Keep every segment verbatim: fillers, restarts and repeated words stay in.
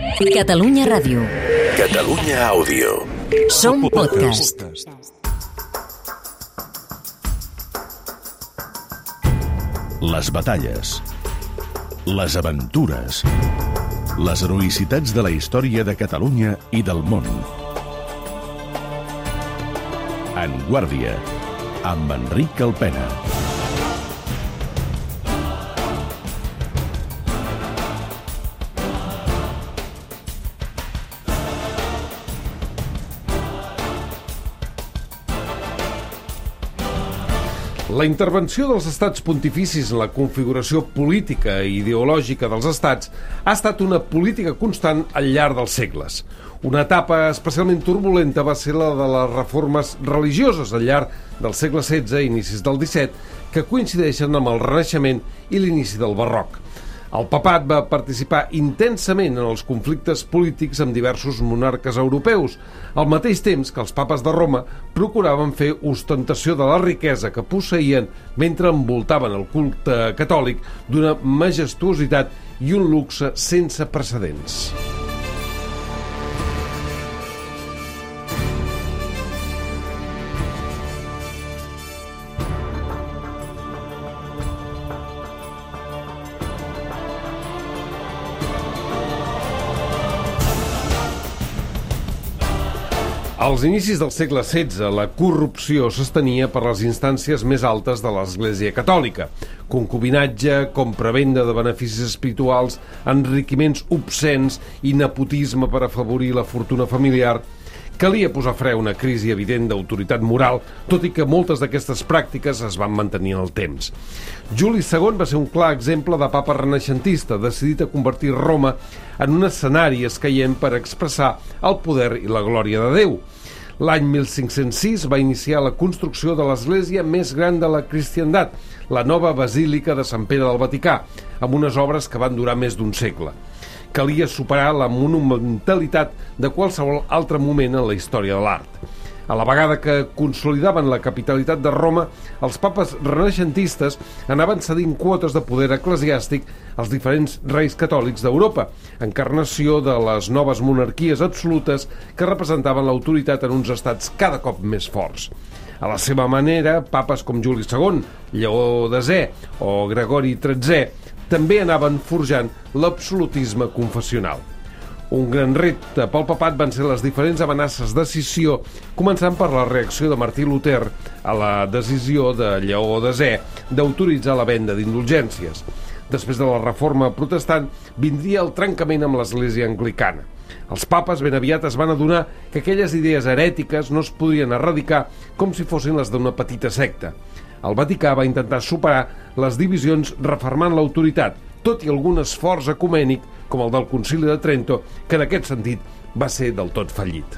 Catalunya Ràdio. Catalunya Àudio. Som podcast. Les batalles, les aventures, les heroïcitats de la història de Catalunya i del món. En Guàrdia, amb Enric Alpena. La intervenció dels estats pontificis en la configuració política i ideològica dels estats ha estat una política constant al llarg dels segles. Una etapa especialment turbulenta va ser la de les reformes religioses al llarg del segle setze i inicis del disset, que coincideixen amb el Renaixement i l'inici del Barroc. El papat va participar intensament en els conflictes polítics amb diversos monarques europeus, al mateix temps que els papes de Roma procuraven fer ostentació de la riquesa que posseïen mentre envoltaven el culte catòlic d'una majestuositat i un luxe sense precedents. Als inicis del segle setze, la corrupció s'estenia per les instàncies més altes de l'Església Catòlica. Concubinatge, compra-venda de beneficis espirituals, enriquiments obscens i nepotisme per afavorir la fortuna familiar. Calia posar fre a una crisi evident d'autoritat moral, tot i que moltes d'aquestes pràctiques es van mantenir en el temps. Juli segon va ser un clar exemple de papa renaixentista, decidit a convertir Roma en un escenari escaient per expressar el poder i la glòria de Déu. L'any mil cinc-cents sis va iniciar la construcció de l'església més gran de la cristiandat, la nova Basílica de Sant Pere del Vaticà, amb unes obres que van durar més d'un segle. Calia superar la monumentalitat de qualsevol altre moment en la història de l'art. A la vegada que consolidaven la capitalitat de Roma, els papes renaixentistes anaven cedint quotes de poder eclesiàstic als diferents reis catòlics d'Europa, encarnació de les noves monarquies absolutes que representaven l'autoritat en uns estats cada cop més forts. A la seva manera, papes com Juli segon, Lleó desè o Gregori tretzè també anaven forjant l'absolutisme confessional. Un gran repte pel papat van ser les diferents amenaces de scissió, començant per la reacció de Martí Luter a la decisió de Lleó desè d'autoritzar la venda d'indulgències. Després de la reforma protestant, vindria el trencament amb l'Església anglicana. Els papes ben aviat es van adonar que aquelles idees herètiques no es podien erradicar com si fossin les d'una petita secta. El Vaticà va intentar superar les divisions refermant l'autoritat, tot i algun esforç ecumènic, com el del Concili de Trento, que en aquest sentit va ser del tot fallit.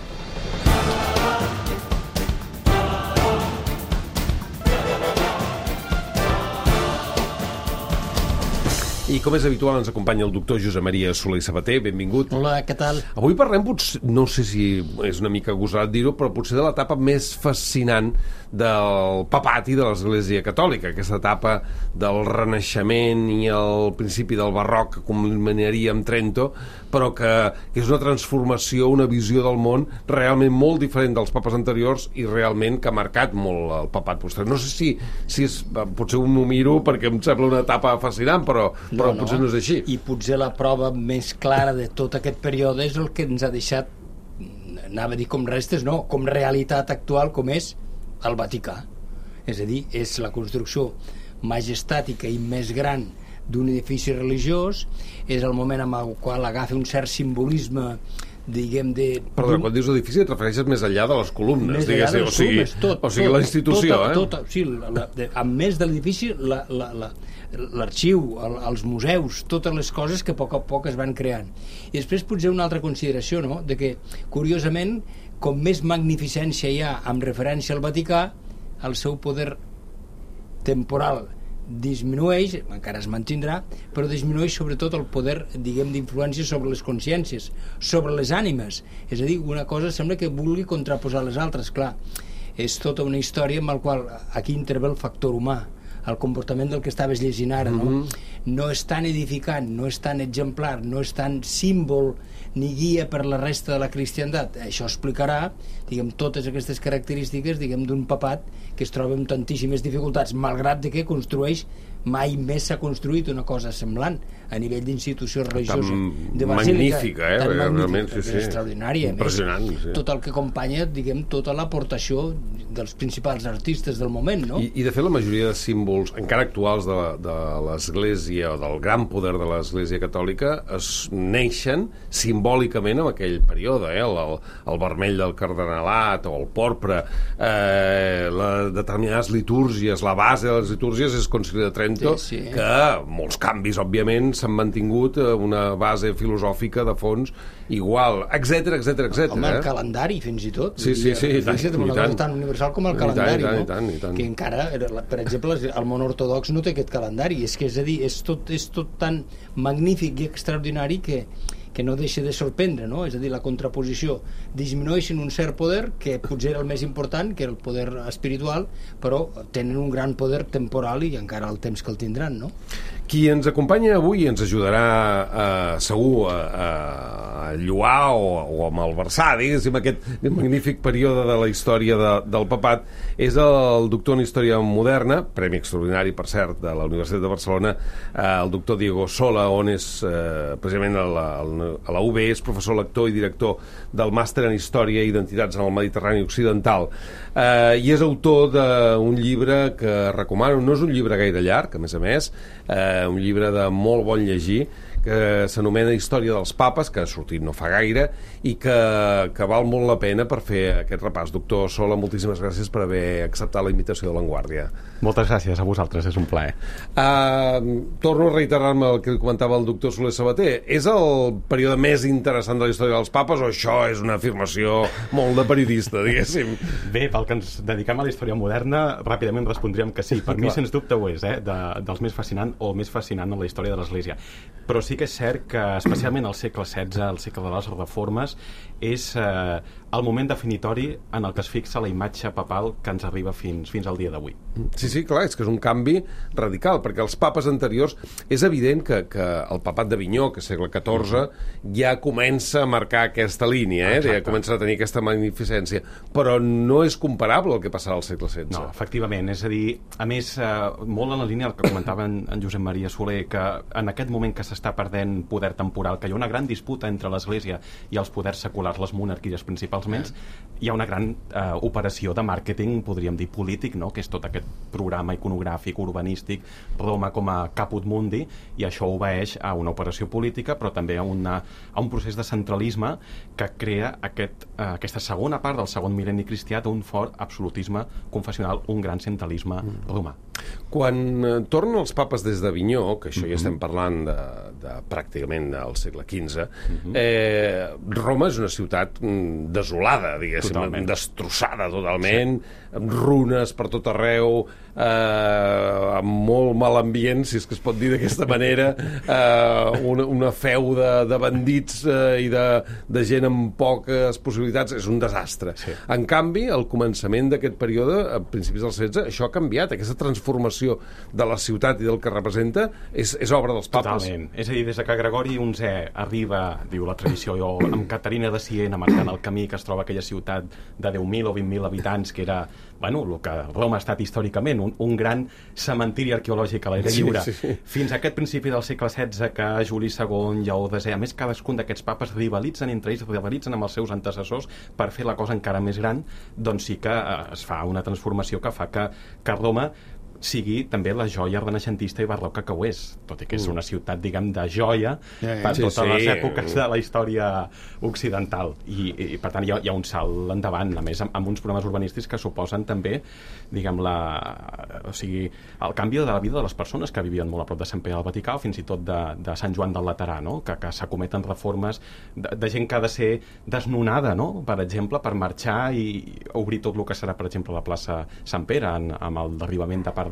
I com és habitual ens acompanya el doctor Josep Maria Soler i Sabater. Benvingut. Hola, què tal? Avui parlem, potser, no sé si és una mica gosarat dir-ho, però potser de l'etapa més fascinant del papat i de l'Església Catòlica, aquesta etapa del Renaixement i el principi del Barroc que culminaria amb Trento, però que, que és una transformació, una visió del món realment molt diferent dels papes anteriors i realment que ha marcat molt el papat posterior. No sé si, si és, potser m'ho miro perquè em sembla una etapa fascinant, però, però no, no. potser no és així. I potser la prova més clara de tot aquest període és el que ens ha deixat, anava a dir com restes, no, com realitat actual, com és el Vaticà. És a dir, és la construcció majestàtica i més gran d'un edifici religiós, és el moment amb el qual agafa un cert simbolisme, diguem, de... Perdó, quan dius edifici et refereixes més enllà de les columnes, més enllà de les columnes, tot. O sigui, tot, la institució, tot, eh? Tot, sí, la, la, de, a més de l'edifici, la, la, la, l'arxiu, el, els museus, totes les coses que a poc a poc es van creant. I després potser una altra consideració, no?, de que, curiosament, com més magnificència hi ha amb referència al Vaticà, el seu poder temporal disminueix, encara es mantindrà, però disminueix sobretot el poder, diguem, d'influència sobre les consciències, sobre les ànimes. És a dir, una cosa sembla que vulgui contraposar les altres. Clar, és tota una història en la qual aquí intervé el factor humà, el comportament del que estaves llegint ara, no? Mm-hmm. no és tan edificant, no és tan exemplar, no és tan símbol ni guia per la resta de la cristiandat. Això explicarà, diguem, totes aquestes característiques, diguem, d'un papat que es troba amb tantíssimes dificultats, malgrat de que construeix, mai més s'ha construït una cosa semblant a nivell d'institució religiosa. Tan de basílica, magnífica, eh? Tan Realment, sí, sí. Extraordinària. Impressionant, més, sí. Tot el que acompanya, diguem, tota l'aportació dels principals artistes del moment, no? I, I, de fet, la majoria de símbols, encara actuals de, de l'Església, o del gran poder de l'Església catòlica, es neixen simbòlicament en aquell període, eh? el, el, el vermell del cardenalat, o el porpre, eh, la, determinades litúrgies, la base de les litúrgies és Concili de Trento, sí, sí. que molts canvis, òbviament, s'han mantingut una base filosòfica de fons igual, etc etc etc. Home, eh? el calendari, fins i tot. Sí, sí, sí. Una cosa tan universal com el calendari, tant, no? I tant, i tant. Que encara, per exemple, el món ortodox no té aquest calendari. És que, és a dir, és tot, és tot tan magnífic i extraordinari que que no deixa de sorprendre, no? És a dir, la contraposició disminueix en un cert poder que potser era el més important, que era el poder espiritual, però tenen un gran poder temporal i encara el temps que el tindran, no? Qui ens acompanya avui ens ajudarà eh, segur a, a, a lluar o, o a malversar, diguéssim, aquest magnífic període de la història de, del papat és el doctor en Història Moderna, premi extraordinari, per cert, de la Universitat de Barcelona, eh, el doctor Diego Sola, on és eh, precisament a la, a la U B, és professor lector i director del màster en Història i Identitats en el Mediterrani Occidental, eh, i és autor d'un llibre que recomano. No és un llibre gaire llarg, a més a més, eh, un llibre de molt bon llegir, que s'anomena Història dels Papes, que ha sortit no fa gaire, i que, que val molt la pena per fer aquest repàs. Doctor Sola, moltíssimes gràcies per haver acceptat la invitació de l'Avantguàrdia. Moltes gràcies a vosaltres, és un plaer. Uh, torno a reiterar-me el que comentava el doctor Soler Sabater. És el període més interessant de la història dels papes o això és una afirmació molt de periodista, diguéssim? Bé, pel que ens dediquem a la història moderna, ràpidament respondríem que sí. Per mi, sens dubte, ho és, eh? De, dels més fascinant o el més fascinant en la història de l'Església. Però sí que és cert que, especialment al segle setze, al segle de les reformes, és eh, el moment definitori en el que es fixa la imatge papal que ens arriba fins, fins al dia d'avui. Sí, sí, clar, és que és un canvi radical, perquè els papes anteriors és evident que, que el papat d'Avinyó, que és segle catorze, ja comença a marcar aquesta línia, eh? Ja comença a tenir aquesta magnificència, però no és comparable al que passarà al segle setze. No, efectivament, és a dir, a més, eh, molt en la línia del que comentava en, en Josep Maria Soler, que en aquest moment que s'està perdent poder temporal, que hi ha una gran disputa entre l'Església i els poders seculars, les monarquies principalment, hi ha una gran eh, operació de màrqueting, podríem dir polític, no? Que és tot aquest programa iconogràfic, urbanístic, Roma com a caput mundi, i això obeeix a una operació política, però també a, una, a un procés de centralisme que crea aquest, eh, aquesta segona part del segon mil·lenni cristià d'un fort absolutisme confessional, un gran centralisme mm. romà. Quan eh, tornen els papes des d'Avinyó, que això mm-hmm. ja estem parlant de, de pràcticament del segle quinze, mm-hmm. eh, Roma és una ciutat mm, desolada, diguéssim, totalment. Destrossada totalment, sí. Amb runes per tot arreu, eh, amb molt mal ambient, si és que es pot dir d'aquesta manera, eh, una, una feu de, de bandits eh, i de, de gent amb poques possibilitats, és un desastre. Sí. En canvi, al començament d'aquest període, a principis del setze, això ha canviat, aquesta transformació de la ciutat i del que representa és, és obra dels papes. Totalment. És a dir, des que Gregori onzè arriba, diu la tradició, jo, amb Caterina de Siena marcant el camí, que es troba aquella ciutat de deu mil o vint mil habitants, que era, bueno, el que Roma ha estat històricament, un, un gran cementiri arqueològic a l'aire lliure. Sí, sí. Fins a aquest principi del segle setze, que Juli segon, Lleó desè, a més, cadascun d'aquests papes rivalitzen entre ells, rivalitzen amb els seus antecessors per fer la cosa encara més gran, doncs sí que eh, es fa una transformació que fa que, que Roma sigui també la joia renaixentista i barroca que ho és, tot i que és una ciutat, diguem, de joia yeah, yeah. per sí, totes sí. les èpoques de la història occidental. I, i per tant, hi ha, hi ha un salt endavant, a més, amb, amb uns programes urbanístics que suposen també, diguem, la, o sigui, el canvi de la vida de les persones que vivien molt a prop de Sant Pere del Vaticà o fins i tot de, de Sant Joan del Laterà, no? que, que s'acometen reformes de, de gent que ha de ser desnonada, no? per exemple, per marxar i obrir tot el que serà, per exemple, la plaça Sant Pere, en, amb el derribament de part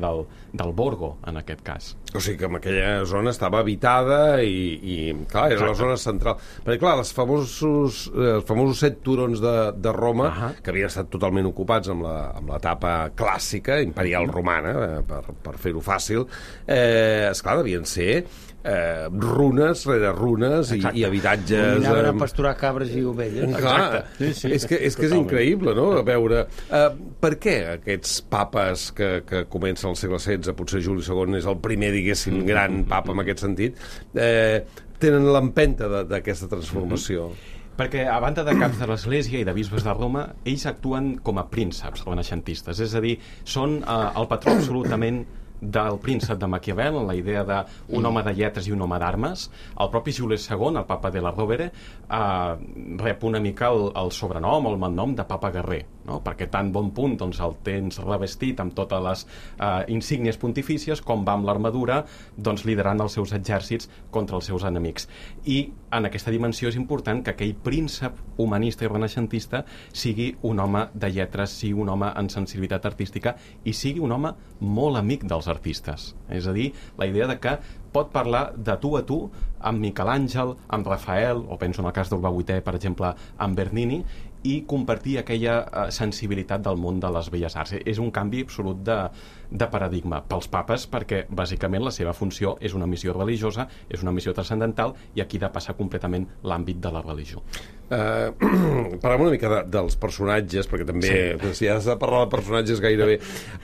del, del Borgo, en aquest cas. O sigui que en aquella zona estava habitada i, i clar, era Exacte. La zona central. Perquè, clar, els famosos, els famosos set turons de, de Roma, uh -huh. que havien estat totalment ocupats amb la, amb l'etapa clàssica, imperial romana, eh, per, per fer-ho fàcil, eh, esclar, devien ser eh, runes rere runes i, i habitatges... Anaven a pasturar cabres i ovelles. Clar, sí, sí. És que és, que és increïble, no?, a veure... Eh, per què aquests papes que, que comencen al segle setze, potser Juli segon és el primer, diguéssim, gran papa en aquest sentit, eh, tenen l'empenta d'aquesta transformació? Perquè, a banda de caps de l'Església i de bisbes de Roma, ells actuen com a prínceps renaixentistes, és a dir, són eh, el patró absolutament del príncep de Maquiavel, en la idea d'un home de lletres i un home d'armes. El propi Juli segon, el papa de la Rovere, eh, rep una mica el, el sobrenom o el malnom de papa guerrer, no? Perquè tan bon punt doncs, el tens revestit amb totes les eh, insígnies pontifícies com va amb l'armadura, doncs, liderant els seus exèrcits contra els seus enemics. I en aquesta dimensió és important que aquell príncep humanista i renaixentista sigui un home de lletres, sigui un home en sensibilitat artística i sigui un home molt amic dels artistes. És a dir, la idea de que pot parlar de tu a tu amb Miquel Àngel, amb Rafael, o penso en el cas d'Urbà vuitè, per exemple, amb Bernini, i compartir aquella uh, sensibilitat del món de les belles arts. És un canvi absolut de, de paradigma pels papes, perquè bàsicament la seva funció és una missió religiosa, és una missió transcendental, i aquí depassar completament l'àmbit de la religió. Uh, parlem una mica de, dels personatges, perquè també, sí. si has de parlar de personatges gairebé.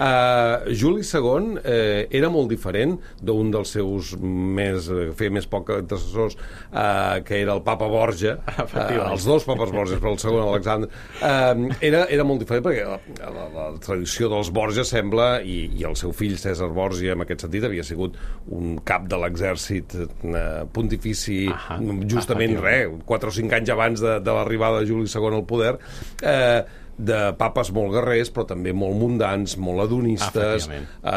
Uh, Juli segon eh, era molt diferent d'un dels seus més, feia més poc antecessors, uh, que era el papa Borja, uh, els dos papes Borges, però el segon, Alexandre, uh, era, era molt diferent, perquè la, la, la tradició dels Borja sembla, i, i el seu fill Cèsar Borgia, en aquest sentit, havia sigut un cap de l'exèrcit uh, pontifici, ah, justament, res, quatre o cinc anys abans de de l'arribada de Juli segon al poder, eh, de papes molt guerrers, però també molt mundans, molt adonistes.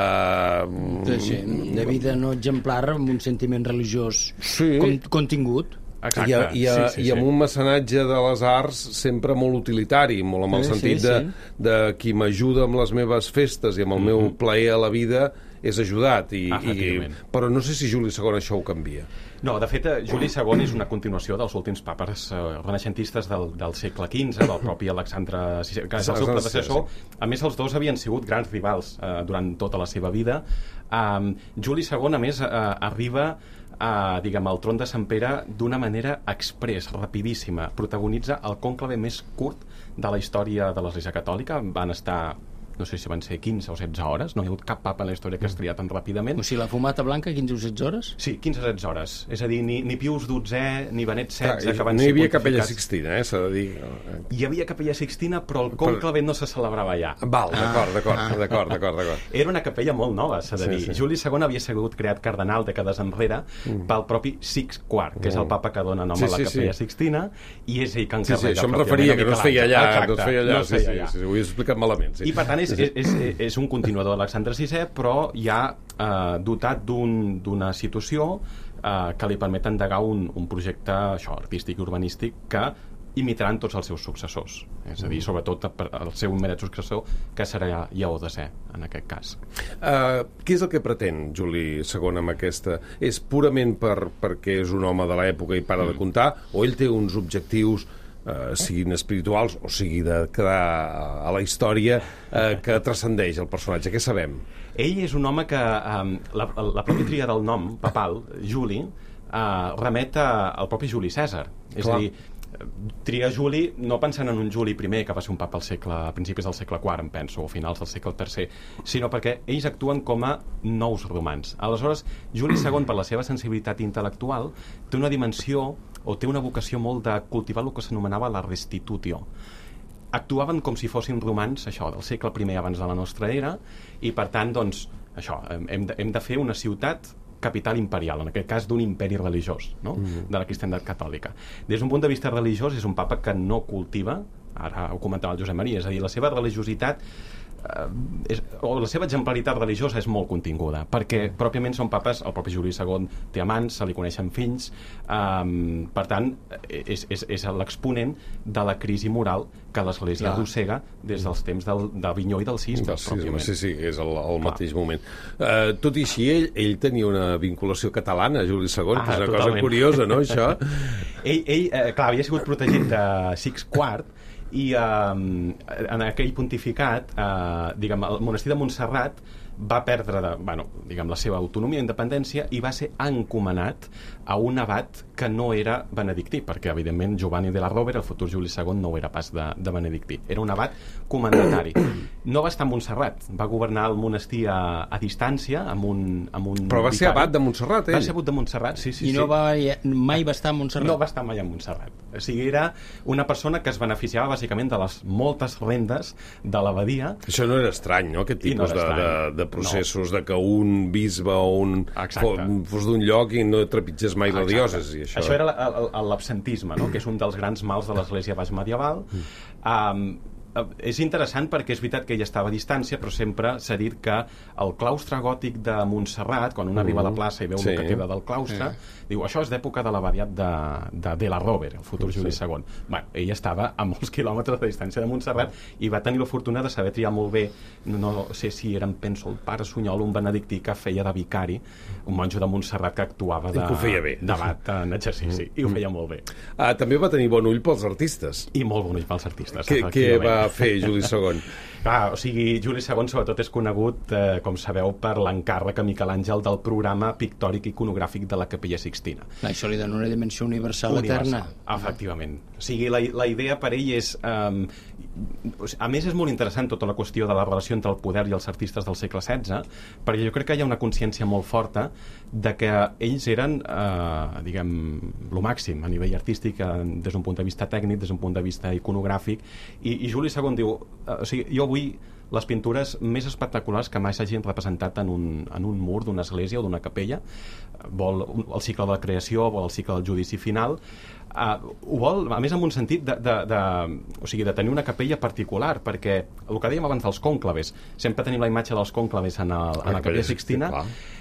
Eh, sí, de vida no exemplar, amb un sentiment religiós sí. con, contingut. Exacte. I, a, i, a, sí, sí, i amb sí. un mecenatge de les arts sempre molt utilitari, molt amb el sí, sentit sí, de, sí. de qui m'ajuda amb les meves festes i amb el mm-hmm. meu plaer a la vida és ajudat. I, i, però no sé si Juli segon això ho canvia. No, de fet, Juli segon és una continuació dels últims papes eh, renaixentistes del, del segle quinze, del propi Alexandre sisè, que és el seu predecessor. A més, els dos havien sigut grans rivals eh, durant tota la seva vida. Um, Juli segon, a més, eh, arriba a, diguem, al tron de Sant Pere d'una manera express, rapidíssima. Protagonitza el cònclave més curt de la història de l'Església Catòlica. Van estar... no sé si van ser quinze o setze hores, no hi ha hagut cap papa en la història que es tria tan ràpidament. O sigui, la fumata blanca, quinze o setze hores? Sí, quinze o setze hores. És a dir, ni, ni Pius dotzè, ni Benet setze, que van no ser hi havia Capella Sixtina, eh, s'ha de dir. Hi havia Capella Sixtina, però el cònclave no se celebrava ja. Val, d'acord, d'acord, ah. d'acord, d'acord, d'acord. Era una capella molt nova, s'ha de sí, dir. Sí. Juli segon havia sigut creat cardenal dècades enrere mm. pel propi Sixt quart, que és el papa que dona nom sí, a la Capella sí. Sixtina, i és ell que encarrega. Sí, sí, això em referia, que no es feia allà, no es feia allà, no es feia allà. Sí, sí, sí, ho he explicat malament. Sí. I per tant és, és, és, és un continuador d'Alexandre sisè, però ja eh, dotat d'una un, situació eh, que li permet endegar un, un projecte això, artístic i urbanístic que imitaran tots els seus successors. És a dir, sobretot el seu immediat successor, que serà Lleó desè, en aquest cas. Uh, què és el que pretén Juli segon amb aquesta? És purament per, perquè és un home de l'època i para mm. de comptar, o ell té uns objectius Uh, siguin espirituals o sigui de quedar a la història uh, que transcendeix el personatge? Què sabem? Ell és un home que um, la, la pròpia tria del nom papal, Juli, uh, remet a, al propi Juli Cèsar. És Clar. a dir, tria Juli no pensant en un Juli primer, que va ser un papa al segle, a principis del segle quart, em penso, o finals del segle tercer, sinó perquè ells actuen com a nous romans. Aleshores, Juli segon, per la seva sensibilitat intel·lectual, té una dimensió o té una vocació molt de cultivar el que s'anomenava la restitutio. Actuaven com si fossin romans, això, del segle primer abans de la nostra era, i per tant, doncs, això, hem de, hem de fer una ciutat capital imperial, en aquest cas d'un imperi religiós, no? Mm. de la cristiandat catòlica. Des d'un punt de vista religiós és un papa que no cultiva, ara ho comentava el Josep Maria, és a dir, la seva religiositat és, o la seva exemplaritat religiosa és molt continguda, perquè pròpiament són papes, el propi Juli segon té amants, se li coneixen fills, um, per tant és, és, és l'exponent de la crisi moral que l'Església arrossega des dels temps del, d'Avinyó i del cisme, pròpiament. Sí, sí, és el, el mateix moment. Uh, tot i així, ell, ell tenia una vinculació catalana, Juli segon, ah, que és una totalment. Cosa curiosa, no, això? ell, ell eh, clar, havia sigut protegit de Six quart, i eh, en aquell pontificat, eh, diguem, el monestir de Montserrat va perdre de, bueno, diguem, la seva autonomia i independència i va ser encomanat a un abat que no era benedictí, perquè evidentment Giovanni de la Rovere, el futur Juli segon, no ho era pas de, de benedictí, era un abat comendatari. No va estar a Montserrat, va governar el monestir a, a distància amb un, amb un però va vicari. Ser abat de Montserrat, ell? Va ser abat de Montserrat, sí, sí. I no sí. va, mai va estar a Montserrat? No va estar mai a Montserrat. O sigui, era una persona que es beneficiava bàsicament de les moltes rendes de l'abadia. Això no era estrany, no?, aquest tipus no de, de, de processos, no. De que un bisbe o un fos d'un lloc i no trepitgés mai Exacte. La diòcesi. Això, això era l'absentisme, no?, que és un dels grans mals de l'Església baix medieval. Um, és interessant perquè és veritat que ella estava a distància, però sempre s'ha dit que el claustre gòtic de Montserrat, quan un mm. arriba a la plaça i veu sí. el que queda del claustre, sí. diu, això és d'època de l'abadiat de, de, de la Rovere, el futur sí. Juli segon. Bueno, ella estava a molts quilòmetres de distància de Montserrat i va tenir la fortuna de saber triar molt bé, no sé si era, penso, el pare Sunyol, un benedictí que feia de vicari, un monjo de Montserrat que actuava de, d'abat en exercici, mm. i ho feia molt bé. Ah, també va tenir bon ull pels artistes. I molt bon ull pels artistes. Què, què va fer Juli segon? Ah, o sigui, Juli segon sobretot és conegut, eh, com sabeu, per l'encàrrec a Miquel Àngel del programa pictòric iconogràfic de la Capella Sixtina. Això li dona una dimensió universal, universal eterna. Efectivament. O sigui, la, la idea per ell és... Eh, a més, és molt interessant tota la qüestió de la relació entre el poder i els artistes del segle setze, perquè jo crec que hi ha una consciència molt forta de que ells eren, eh, diguem, lo màxim a nivell artístic, eh, des d'un punt de vista tècnic, des d'un punt de vista iconogràfic, i, i Juli segon diu, eh, o sigui, jo vull les pintures més espectaculars que mai s'hagin representat en un, en un mur d'una església o d'una capella. Vol el cicle de la creació, vol el cicle del judici final, uh, ho vol, a més, en un sentit de, de, de, o sigui, de tenir una capella particular, perquè el que dèiem abans dels cònclaves, sempre tenim la imatge dels cònclaves en, el, en la Capella Sixtina.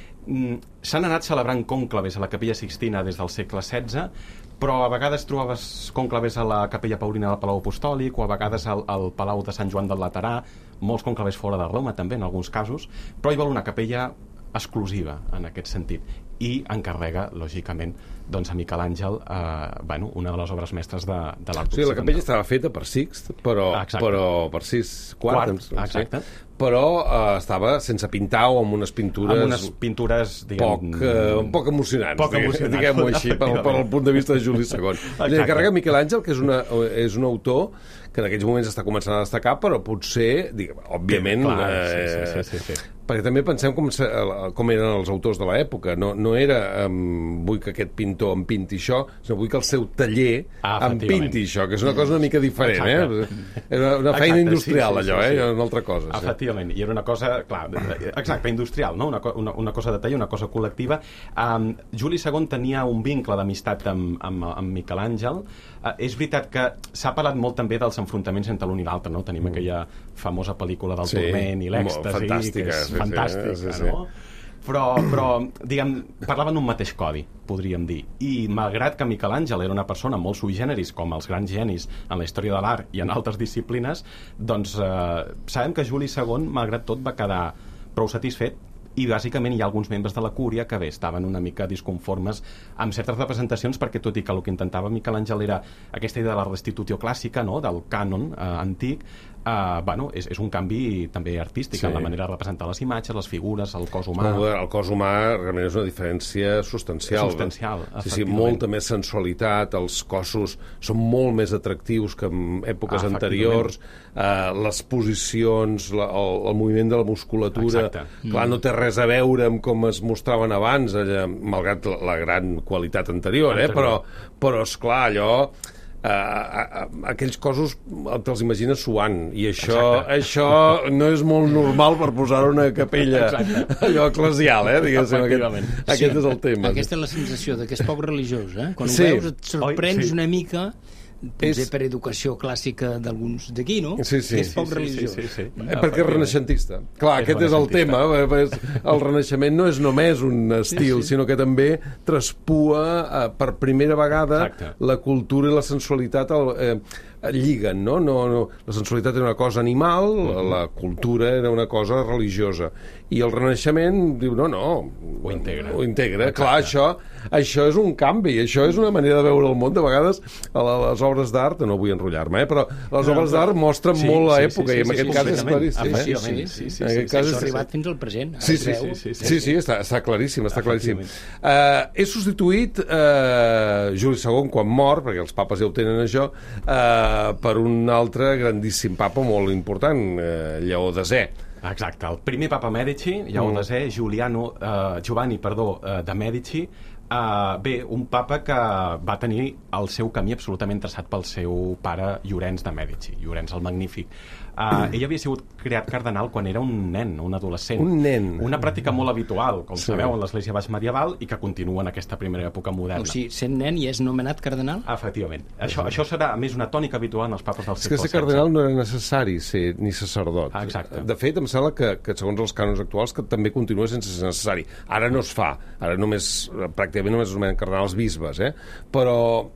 S'han anat celebrant cònclaves a la Capella Sixtina des del segle setze, però a vegades trobaves cònclaves a la Capella Paulina del Palau Apostòlic o a vegades al, al Palau de Sant Joan del Laterà, molts cònclaves fora de Roma també en alguns casos, però hi vol una capella exclusiva en aquest sentit i encarrega, lògicament, doncs a Miquel Àngel, eh, bueno, una de les obres mestres de, de l'art occidental. Sí, la capella estava feta per Sixt, però, però per Sixt quart, quart no exacte. Sí. Però eh, estava sense pintar o amb unes pintures... Amb unes pintures, diguem... Poc, eh, poc emocionants, poc emocionants diguem-ho així, per, per el punt de vista de Juli segon. Li encarrega Miquel Àngel, que és, una, és un autor que en aquests moments està començant a destacar, però potser, diguem, òbviament... Sí, clar, eh, sí, sí, sí, sí, sí. Perquè també pensem com, com eren els autors de l'època. No, no era um, vull que aquest pintor em pinti això, sinó vull que el seu taller ah, em pinti això, que és una cosa una mica diferent. Eh? Era una feina exacte, industrial, sí, sí, allò, sí, sí. Eh? Una altra cosa. Efectivament, sí. I era una cosa, clar, exacte, industrial, no? una, una, una cosa de taller, una cosa col·lectiva. Um, Juli segon tenia un vincle d'amistat amb, amb, amb Miquel Àngel. Uh, és veritat que s'ha parlat molt també dels enfrontaments entre l'un i l'altre, no? Tenim mm. aquella famosa pel·lícula del sí, turment i l'èxtasi, que és sí, fantàstica, sí, sí, no? Sí. Però, però, diguem, parlaven un mateix codi, podríem dir. I malgrat que Miquel Àngel era una persona molt sui generis, com els grans genis en la història de l'art i en altres disciplines, doncs eh, sabem que Juli segon, malgrat tot, va quedar prou satisfet i bàsicament hi ha alguns membres de la cúria que bé, estaven una mica disconformes amb certes representacions, perquè tot i que el que intentava Miquel Àngel era aquesta idea de la restitució clàssica, no?, del cànon eh, antic, eh, bueno, és, és un canvi també artístic, sí. En la manera de representar les imatges, les figures, el cos humà. No, el cos humà realment és una diferència substancial. Substancial, sí, sí, molta més sensualitat, els cossos són molt més atractius que en èpoques ah, anteriors, eh, les posicions, la, el, el moviment de la musculatura, exacte. Clar, no té res a veure amb com es mostraven abans, allà, malgrat la, la gran qualitat anterior, eh? però, però esclar, allò... Uh, uh, uh, aquells cossos te'ls imagines suant i això, això no és molt normal per posar una capella allò eclesial, eh? Diguéssim, aquest, sí. Aquest és el tema. Aquesta és la sensació de que és poc religiós, eh? Quan sí. Ho veus et sorprens sí, sí. Una mica potser és... per educació clàssica d'alguns d'aquí, no? Sí, sí. Que és poc sí, religiós. Sí, sí, sí. Eh, perquè és renaixentista. Clar, és aquest és el tema. El renaixement no és només un estil, sí, sí. sinó que també traspua eh, per primera vegada Exacte. La cultura i la sensualitat el, eh, lliguen, no? No, no? La sensualitat era una cosa animal, mm-hmm. la cultura era una cosa religiosa. I el Renaixement diu, no, no, ho integra. Ho integra. Clar, això, això és un canvi, això és una manera de veure el món. De vegades, a les obres d'art, no vull enrotllar-me, eh, però les no, obres d'art mostren sí, molt l'època, sí, sí, sí, i en aquest sí, cas és claríssim. Eh? Sí, sí, sí, sí, sí, sí, sí. Això ha arribat fins al present. Sí, sí, sí, sí, sí, sí, sí, està, està claríssim, està claríssim. Uh, he substituït uh, Juli segon quan mor, perquè els papes ja ho tenen això, uh, per un altre grandíssim papa molt important, uh, Lleó desè. Exacte, el primer papa Medici, Lleó mm. desè, Giuliano, uh, Giovanni, perdó, uh, de Medici, uh, bé, un papa que va tenir el seu camí absolutament traçat pel seu pare Llorenç de Medici, Llorenç el Magnífic. Uh, ell havia sigut creat cardenal quan era un nen, un adolescent. Un nen. Una pràctica molt habitual, com sí. sabeu, en l'església baix medieval i que continua en aquesta primera època moderna. O sigui, sent nen i és nomenat cardenal? Efectivament. Això, això serà, a més, una tònica habitual en els papes del segle setze. És que ser cardenal no era necessari ser ni sacerdot. Ah, exacte. De fet, em sembla que, que segons els cànons actuals que també continua sense ser necessari. Ara no es fa. Ara només, pràcticament només es nomenen cardenals bisbes, eh? Però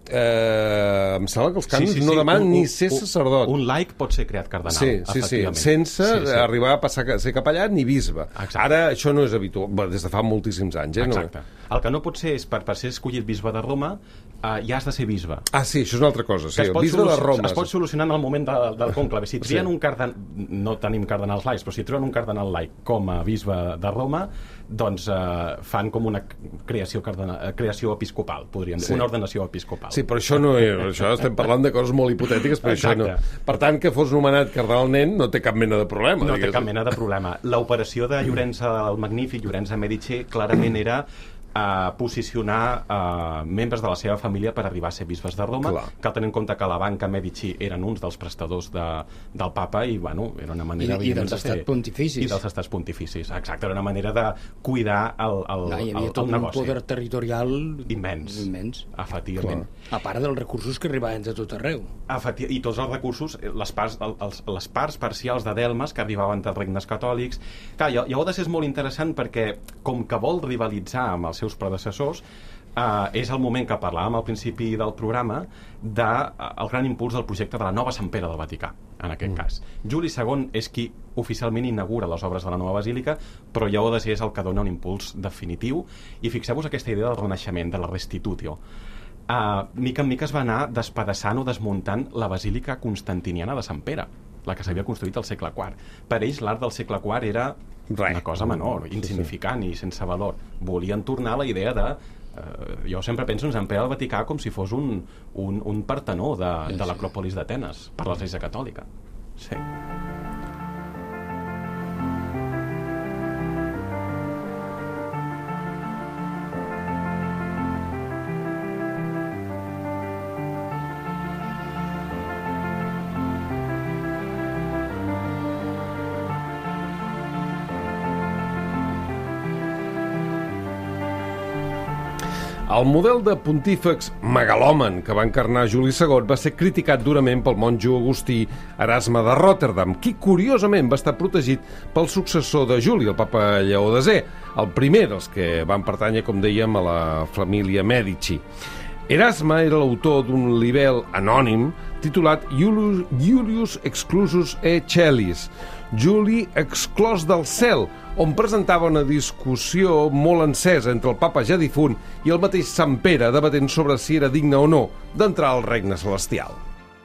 eh, em sembla que els cànons sí, sí, sí. no demanen un, ni ser sacerdot. Un laic pot ser creat cardenal. Sí, sí, sí, sense sí, sí. arribar a passar a ser capellà ni bisbe. Exacte. Ara això no és habitual, des de fa moltíssims anys. Eh? Exacte. No... El que no pot ser és, per, per ser escollit bisbe de Roma, uh, ja has de ser bisbe. Ah, sí, això és una altra cosa. Sí, bisbe de Roma. Es pot solucionar en el moment de, del conclave. Si trien sí. un cardenal, no tenim cardenals laics, però si trien un cardenal laic com a bisbe de Roma, doncs uh, fan com una creació, cardenal, creació episcopal, podríem dir, sí. una ordenació episcopal. Sí, però això no és, això estem parlant de coses molt hipotètiques, però Exacte. això no. Per tant, que fos nomenat cardenal nen no té cap mena de problema. No digues. té cap mena de problema. L'operació de Llorenç el Magnífic, Llorenç de Medici, clarament era a posicionar uh, membres de la seva família per arribar a ser bisbes de Roma. Clar. Cal tenir en compte que la banca Medici eren uns dels prestadors de, del papa i, bueno, era una manera... I, i dels estats pontificis. I dels estats pontificis, exacte. Era una manera de cuidar el, el, Clar, hi havia el, tot el negoci. Un poder territorial immens. immens. Efectivament. Clar. A part dels recursos que arribaven de tot arreu. Efecti I tots els recursos, les parts, els, les parts parcials de delmes que arribaven dels regnes catòlics. Clar, Lleó desè és molt interessant perquè, com que vol rivalitzar amb els seus predecessors, uh, és el moment que parlàvem al principi del programa del uh, gran impuls del projecte de la nova Sant Pere del Vaticà, en aquest mm. cas. Juli segon és qui oficialment inaugura les obres de la nova basílica, però Lleó desè és el que dona un impuls definitiu, i fixeu-vos aquesta idea del renaixement, de la restitutio. Uh, mica en mica es va anar despedaçant o desmuntant la basílica constantiniana de Sant Pere, la que s'havia construït al segle quart. Per ells l'art del segle quart era Res. una cosa menor, insignificant i sense valor. Volien tornar a la idea de... Eh, jo sempre penso en Sant Pere del Vaticà com si fos un, un, un partenó de, de l'Acròpolis d'Atenes per l'Església Catòlica. Sí. El model de pontífex megalòman que va encarnar Juli segon va ser criticat durament pel monjo agustí Erasme de Rotterdam, qui curiosament va estar protegit pel successor de Juli, el papa Lleó desè, el primer dels que van pertànyer, com dèiem, a la família Medici. Erasme era l'autor d'un libel anònim titulat Julius, Julius Exclusus e Celis, Juli exclòs del cel, on presentava una discussió molt encesa entre el papa ja difunt i el mateix Sant Pere, debatent sobre si era digne o no d'entrar al regne celestial.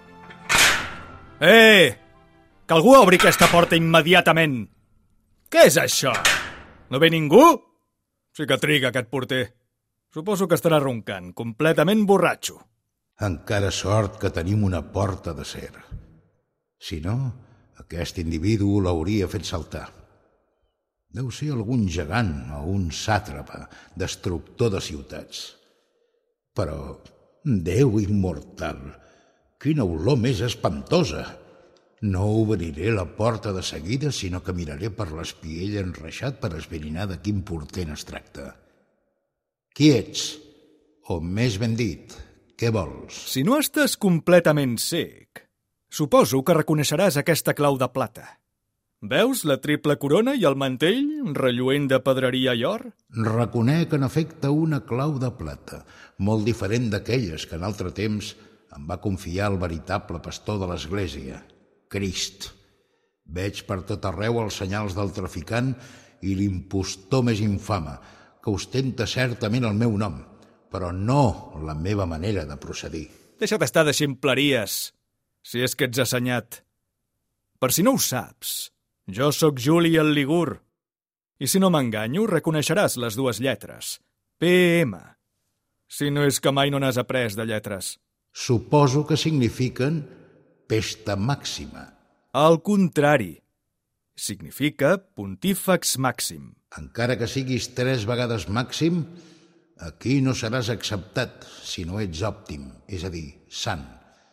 Eh! Que algú obri aquesta porta immediatament! Què és això? No ve ningú? Sí que triga aquest porter. Suposo que estarà roncant, completament borratxo. Encara sort que tenim una porta d'acer. Si no, aquest individu l'hauria fet saltar. Deu ser algun gegant o un sàtrapa, destructor de ciutats. Però, Déu immortal, quina olor més espantosa! No obriré la porta de seguida, sinó que miraré per l'espiell enreixat per esbrinar de quin portent es tracta. Qui ets? O més ben dit, Què vols? Si no estàs completament cec, suposo que reconeixeràs aquesta clau de plata. Veus la triple corona i el mantell relluent de pedreria i or? Reconec en efecte una clau de plata, molt diferent d'aquelles que en altre temps em va confiar el veritable pastor de l'Església, Crist. Veig per tot arreu els senyals del traficant i l'impostor més infame, que ostenta certament el meu nom, però no la meva manera de procedir. Deixa't estar de ximpleries, si és que ets assenyat. Per si no ho saps, jo sóc Juli el Ligur, i si no m'enganyo, reconeixeràs les dues lletres, P M, si no és que mai no n'has après de lletres. Suposo que signifiquen pesta màxima. Al contrari, significa pontífex màxim. Encara que siguis tres vegades màxim, aquí no seràs acceptat si no ets òptim, és a dir, sant.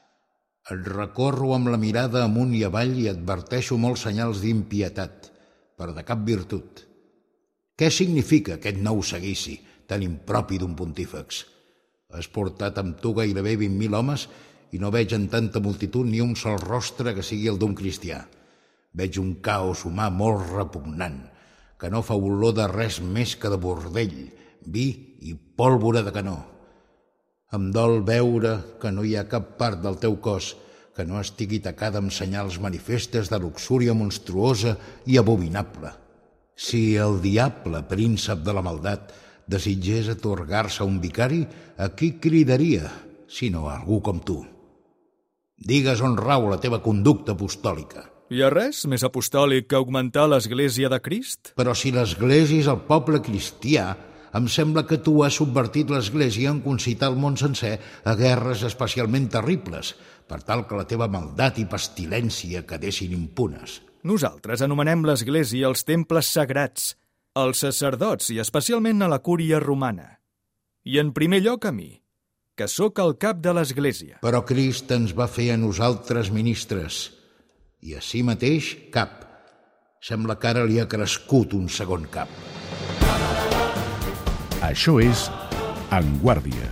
Et recorro amb la mirada amunt i avall i adverteixo molts senyals d'impietat, però de cap virtut. Què significa aquest nou seguici, tan impropi d'un pontífex? Has portat amb tu gairebé vint mil homes i no veig en tanta multitud ni un sol rostre que sigui el d'un cristià. Veig un caos humà molt repugnant, que no fa olor de res més que de bordell, vi i pólvora de canó. Em dol veure que no hi ha cap part del teu cos que no estigui tacada amb senyals manifestes de luxúria monstruosa i abominable. Si el diable, príncep de la maldat, desitgés atorgar-se a un vicari, a qui cridaria, sinó a algú com tu? Digues on rau la teva conducta apostòlica. Hi ha res més apostòlic que augmentar l'Església de Crist? Però si l'Església és el poble cristià, em sembla que tu has subvertit l'Església en concitar el món sencer a guerres especialment terribles, per tal que la teva maldat i pestilència quedessin impunes. Nosaltres anomenem l'Església els temples sagrats, els sacerdots i especialment a la cúria romana. I en primer lloc a mi, que sóc el cap de l'Església. Però Crist ens va fer a nosaltres ministres, i a si mateix cap. Sembla que ara li ha crescut un segon cap. Això és En Guàrdia.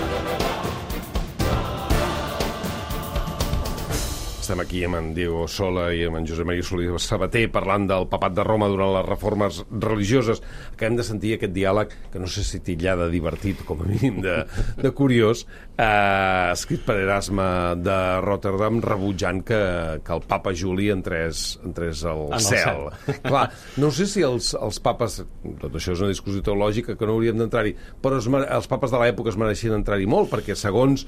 Estem aquí amb en Diego Sola i amb en Josep Maria Solís Sabater parlant del papat de Roma durant les reformes religioses. Acabem de sentir aquest diàleg que no sé si titllà de divertit, com a mínim de, de curiós, eh, escrit per Erasme de Rotterdam, rebutjant que, que el papa Juli entrés, entrés al en cel. cel. Clar, no sé si els, els papes, tot això és una discussió teològica que no hauríem d'entrar-hi, però es, els papes de l'època es mereixien entrar-hi molt, perquè segons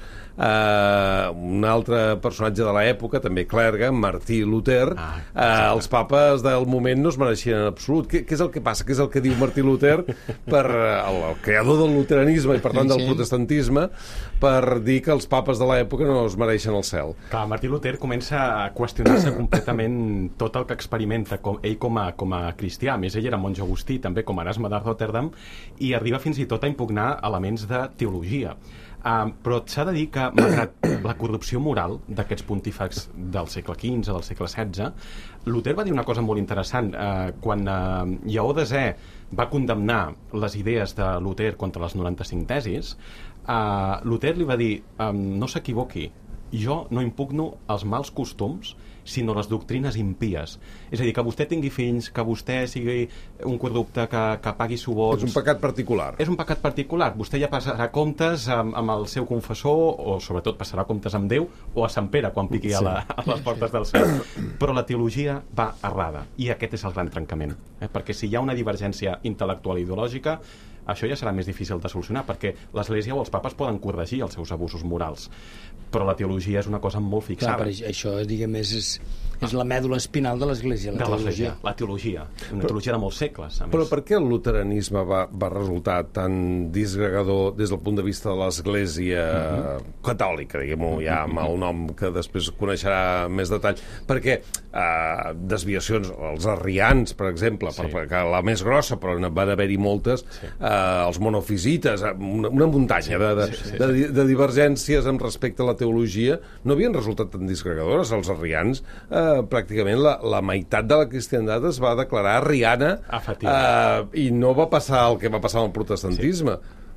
eh, un altre personatge de l'època, també clergue, Martí Luter, ah, eh, els papes del moment no es mereixien en absolut. Què, què és el que passa? Què és el que diu Martí Luter, per, el, el creador del luteranisme i per tant del protestantisme, per dir que els papes de l'època no es mereixen el cel? Clar, Martí Luter comença a qüestionar-se completament tot el que experimenta com, ell com a, com a cristià. A més, ell era monge agustí, també com a Erasme de Rotterdam, i arriba fins i tot a impugnar elements de teologia. Uh, però s'ha de dir que, malgrat la corrupció moral d'aquests pontífex del segle quinze, del segle setze, Luter va dir una cosa molt interessant. Uh, quan uh, Lleó desè va condemnar les idees de Luter contra les noranta-cinc tesis, uh, Luter li va dir, um, no s'equivoqui, jo no impugno els mals costums, sinó les doctrines impies. És a dir, que vostè tingui fills, que vostè sigui un corrupte, que, que pagui suborns... És un pecat particular. És un pecat particular. Vostè ja passarà comptes amb, amb el seu confessor, o sobretot passarà comptes amb Déu, o a Sant Pere, quan piqui sí. a, la, a les portes del cel. Però la teologia va errada, i aquest és el gran trencament. Eh? Perquè si hi ha una divergència intel·lectual i ideològica, això ja serà més difícil de solucionar, perquè l'Església o els papes poden corregir els seus abusos morals, però la teologia és una cosa molt fixada. Clar, però això, diguem, és, és la mèdula espinal de l'Església, la de teologia. La teologia, una però, teologia de molts segles. A més. Però per què el luteranisme va, va resultar tan disgregador des del punt de vista de l'Església uh-huh. catòlica, diguem-ho, ja amb el nom que després coneixerà més detall? Perquè eh, desviacions, els arrians, per exemple, sí. per, per, la més grossa, però van haver-hi moltes, sí. eh, els monofisites, una, una muntanya sí, de, de, sí, sí. de, de divergències amb respecte a la teologia, no havien resultat tan disgregadores. Els arrians, eh, pràcticament la, la meitat de la cristiandat es va declarar arriana eh, i no va passar el que va passar amb el protestantisme. Sí.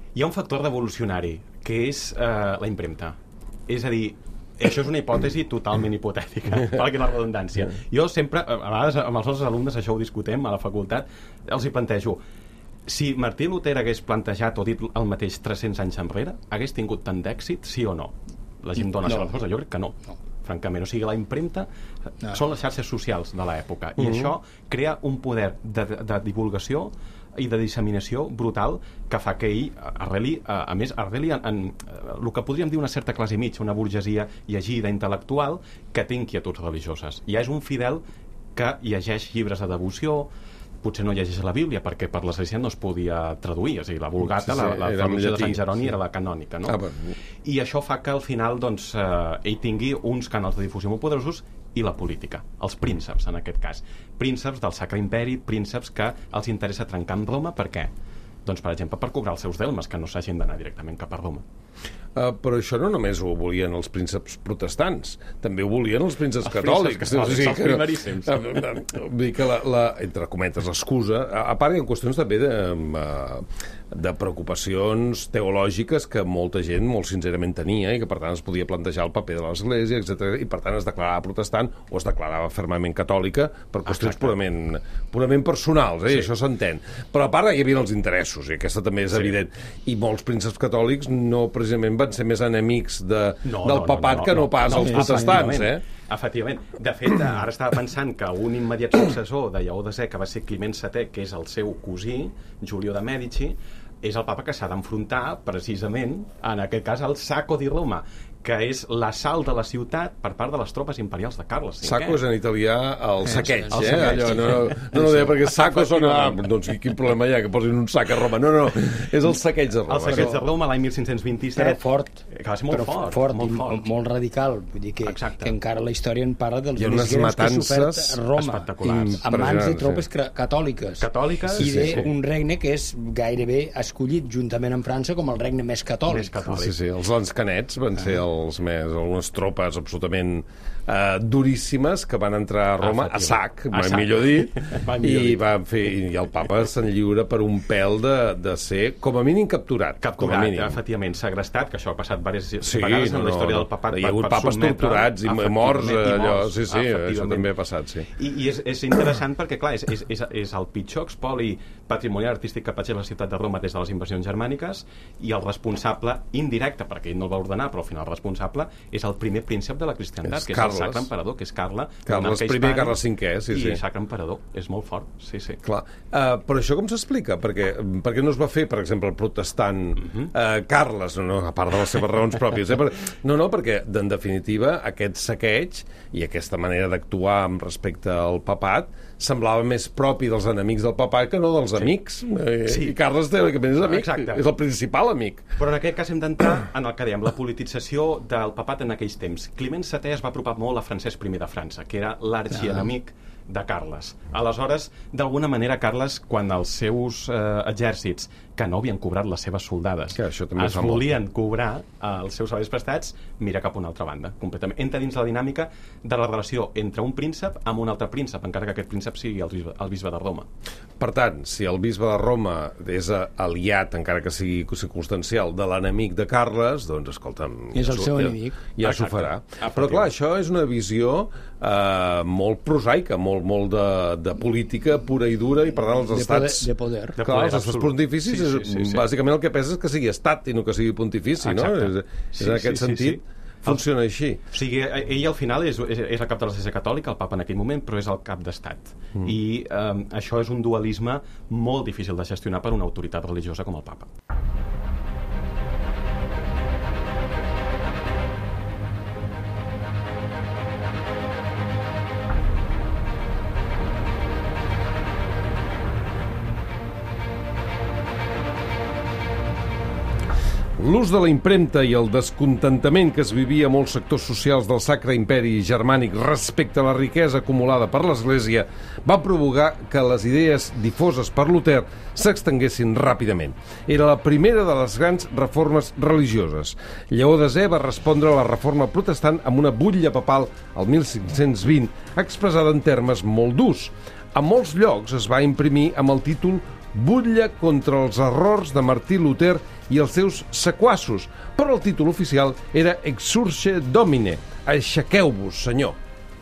Hi ha un factor revolucionari, que és eh, la impremta. És a dir, això és una hipòtesi totalment hipotètica, valgui la redundància. Jo sempre, a vegades amb els nostres alumnes, això ho discutem a la facultat, els hi plantejo, si Martí Luter hagués plantejat o dit el mateix tres-cents anys enrere, hagués tingut tant d'èxit, sí o no? La gent dona no. la resposta, jo crec que no. no. Francament, o sigui, la impremta no. són les xarxes socials de l'època i uh -huh. això crea un poder de, de, de divulgació i de disseminació brutal que fa que ell arreli, a, a més, arreli en, en el que podríem dir una certa classe mitja, una burgesia llegida, intel·lectual, que té inquietuds religioses. Ja és un fidel que llegeix llibres de devoció, potser no llegeix la Bíblia perquè per l'Església no es podia traduir, o sigui, la Vulgata, sí, sí, la, la traducció de Sant Jeroni sí. era la canònica, no? Ah, bueno. I això fa que al final doncs, eh, ell tingui uns canals de difusió molt poderosos i la política, els prínceps en aquest cas, prínceps del Sacre Imperi, prínceps que els interessa trencar amb Roma, per què? Doncs, per exemple, per cobrar els seus delmes, que no s'hagin d'anar directament cap a Roma. Uh, però això no només ho volien els prínceps protestants, també ho volien els prínceps els catòlics. catòlics, sí, els primeríssims. No, vull dir que la, la, entre cometes, l'excusa, a, a part hi ha qüestions també de, de preocupacions teològiques que molta gent molt sincerament tenia i que per tant es podia plantejar el paper de l'Església, etcètera, i per tant es declarava protestant o es declarava fermament catòlica per qüestions purament, purament personals, eh? Sí. Això s'entén. Però a part hi havia els interessos, i aquesta també és sí. evident, i molts prínceps catòlics no precisament van ser més enemics de, no, del no, papat no, no, que no pas no, els no, protestants, eh? Efectivament. De fet, ara estava pensant que un immediat successor de Lleó desè, que va ser Climent setè, que és el seu cosí, Giulio de Mèdici, és el papa que s'ha d'enfrontar, precisament, en aquest cas, al Sacco di Roma, que és l'assalt de la ciutat per part de les tropes imperials de Carles cinquè. Sacco és en italià el saqueig, el eh? saqueig, Allò, sí. no, no, no, no deia perquè Sacco sona... Ah, doncs quin problema hi ha que posin un sac a Roma? No, no, és el saqueig de Roma. El saqueig de Roma l'any mil cinc-cents vint-i-set. Però fort. Que va ser molt però fort. fort, molt, fort. fort. molt radical. Vull dir que, que encara la història en parla dels més greus que ha sofert a Roma. Espectaculars. A mans de tropes sí. catòliques. Catòliques. I d'un sí, sí. regne que és gairebé escollit juntament amb França com el regne més catòlic. Més catòlic. Sí, sí, els lanscanets van ser els més... unes tropes absolutament uh, duríssimes que van entrar a Roma a sac, mai millor dit, i van fer i el papa se'n lliura per un pèl de, de ser, com a mínim, capturat. Capturat, efectivament, segrestat, que això ha passat diverses sí, vegades en no, la història no, del papat. Hi ha hagut papes torturats i morts, allò, sí, sí, això també ha passat, sí. I, i és, és interessant perquè, clar, és, és, és, és el pitjor expoli patrimonial artístic que pateix la ciutat de Roma des de les invasions germàniques i el responsable indirecte, perquè ell no el va ordenar, però al final el responsable és el primer príncep de la cristiantat, que és Carles. el Sacre Emperador, que és Carla. Carles primer i Carles cinquè, sí, sí. I Sacre Emperador, és molt fort, sí, sí. Clar, uh, però això com s'explica? Perquè, perquè no es va fer, per exemple, el protestant uh-huh. uh, Carles, no, no, a part de les seves raons pròpies, eh? Per, no, no, perquè, en definitiva, aquest saqueig i aquesta manera d'actuar amb respecte al papat semblava més propi dels enemics del papat que no dels sí. amics. Eh, sí. I Carles, teòricament, és amic. Exacte. És el principal amic. Però en aquest cas hem d'entrar en el que dèiem, la politització del papat en aquells temps. Climent setè es va apropar molt a Francesc primer de França, que era l'arxienemic ah. de Carles. Aleshores, d'alguna manera, Carles, quan els seus eh, exèrcits, que no havien cobrat les seves soldades, es volien molt. cobrar eh, els seus salaris prestats, mira cap a una altra banda, completament. Entra dins la dinàmica de la relació entre un príncep amb un altre príncep, encara que aquest príncep sigui el bisbe, el bisbe de Roma. Per tant, si el bisbe de Roma és aliat, encara que sigui circumstancial, de l'enemic de Carles, doncs, escolta'm... És el seu enemic. Ja s'ho farà. Però, clar, això és una visió eh, molt prosaica, molt, molt de, de política pura i dura, i per tant els de estats... Poder, de poder. Clar, de poder, els estats pontificis, sí, sí, sí, sí. bàsicament el que pesa és que sigui estat i no que sigui pontifici, no? És, és en aquest sí, sentit... Sí, sí. Funciona així. O sigui, ell al final és, és, és el cap de l'Església Catòlica, el papa en aquell moment, però és el cap d'estat. Mm. I eh, això és un dualisme molt difícil de gestionar per una autoritat religiosa com el papa. L'ús de la impremta i el descontentament que es vivia a molts sectors socials del Sacre Imperi Germànic respecte a la riquesa acumulada per l'Església va provocar que les idees difoses per Luter s'extenguessin ràpidament. Era la primera de les grans reformes religioses. Lleó desè va respondre a la reforma protestant amb una butlla papal al mil cinc-cents vint, expressada en termes molt durs. A molts llocs es va imprimir amb el títol butlla contra els errors de Martí Luter i els seus sequassos, però el títol oficial era Exsurge Domine, aixequeu-vos, senyor.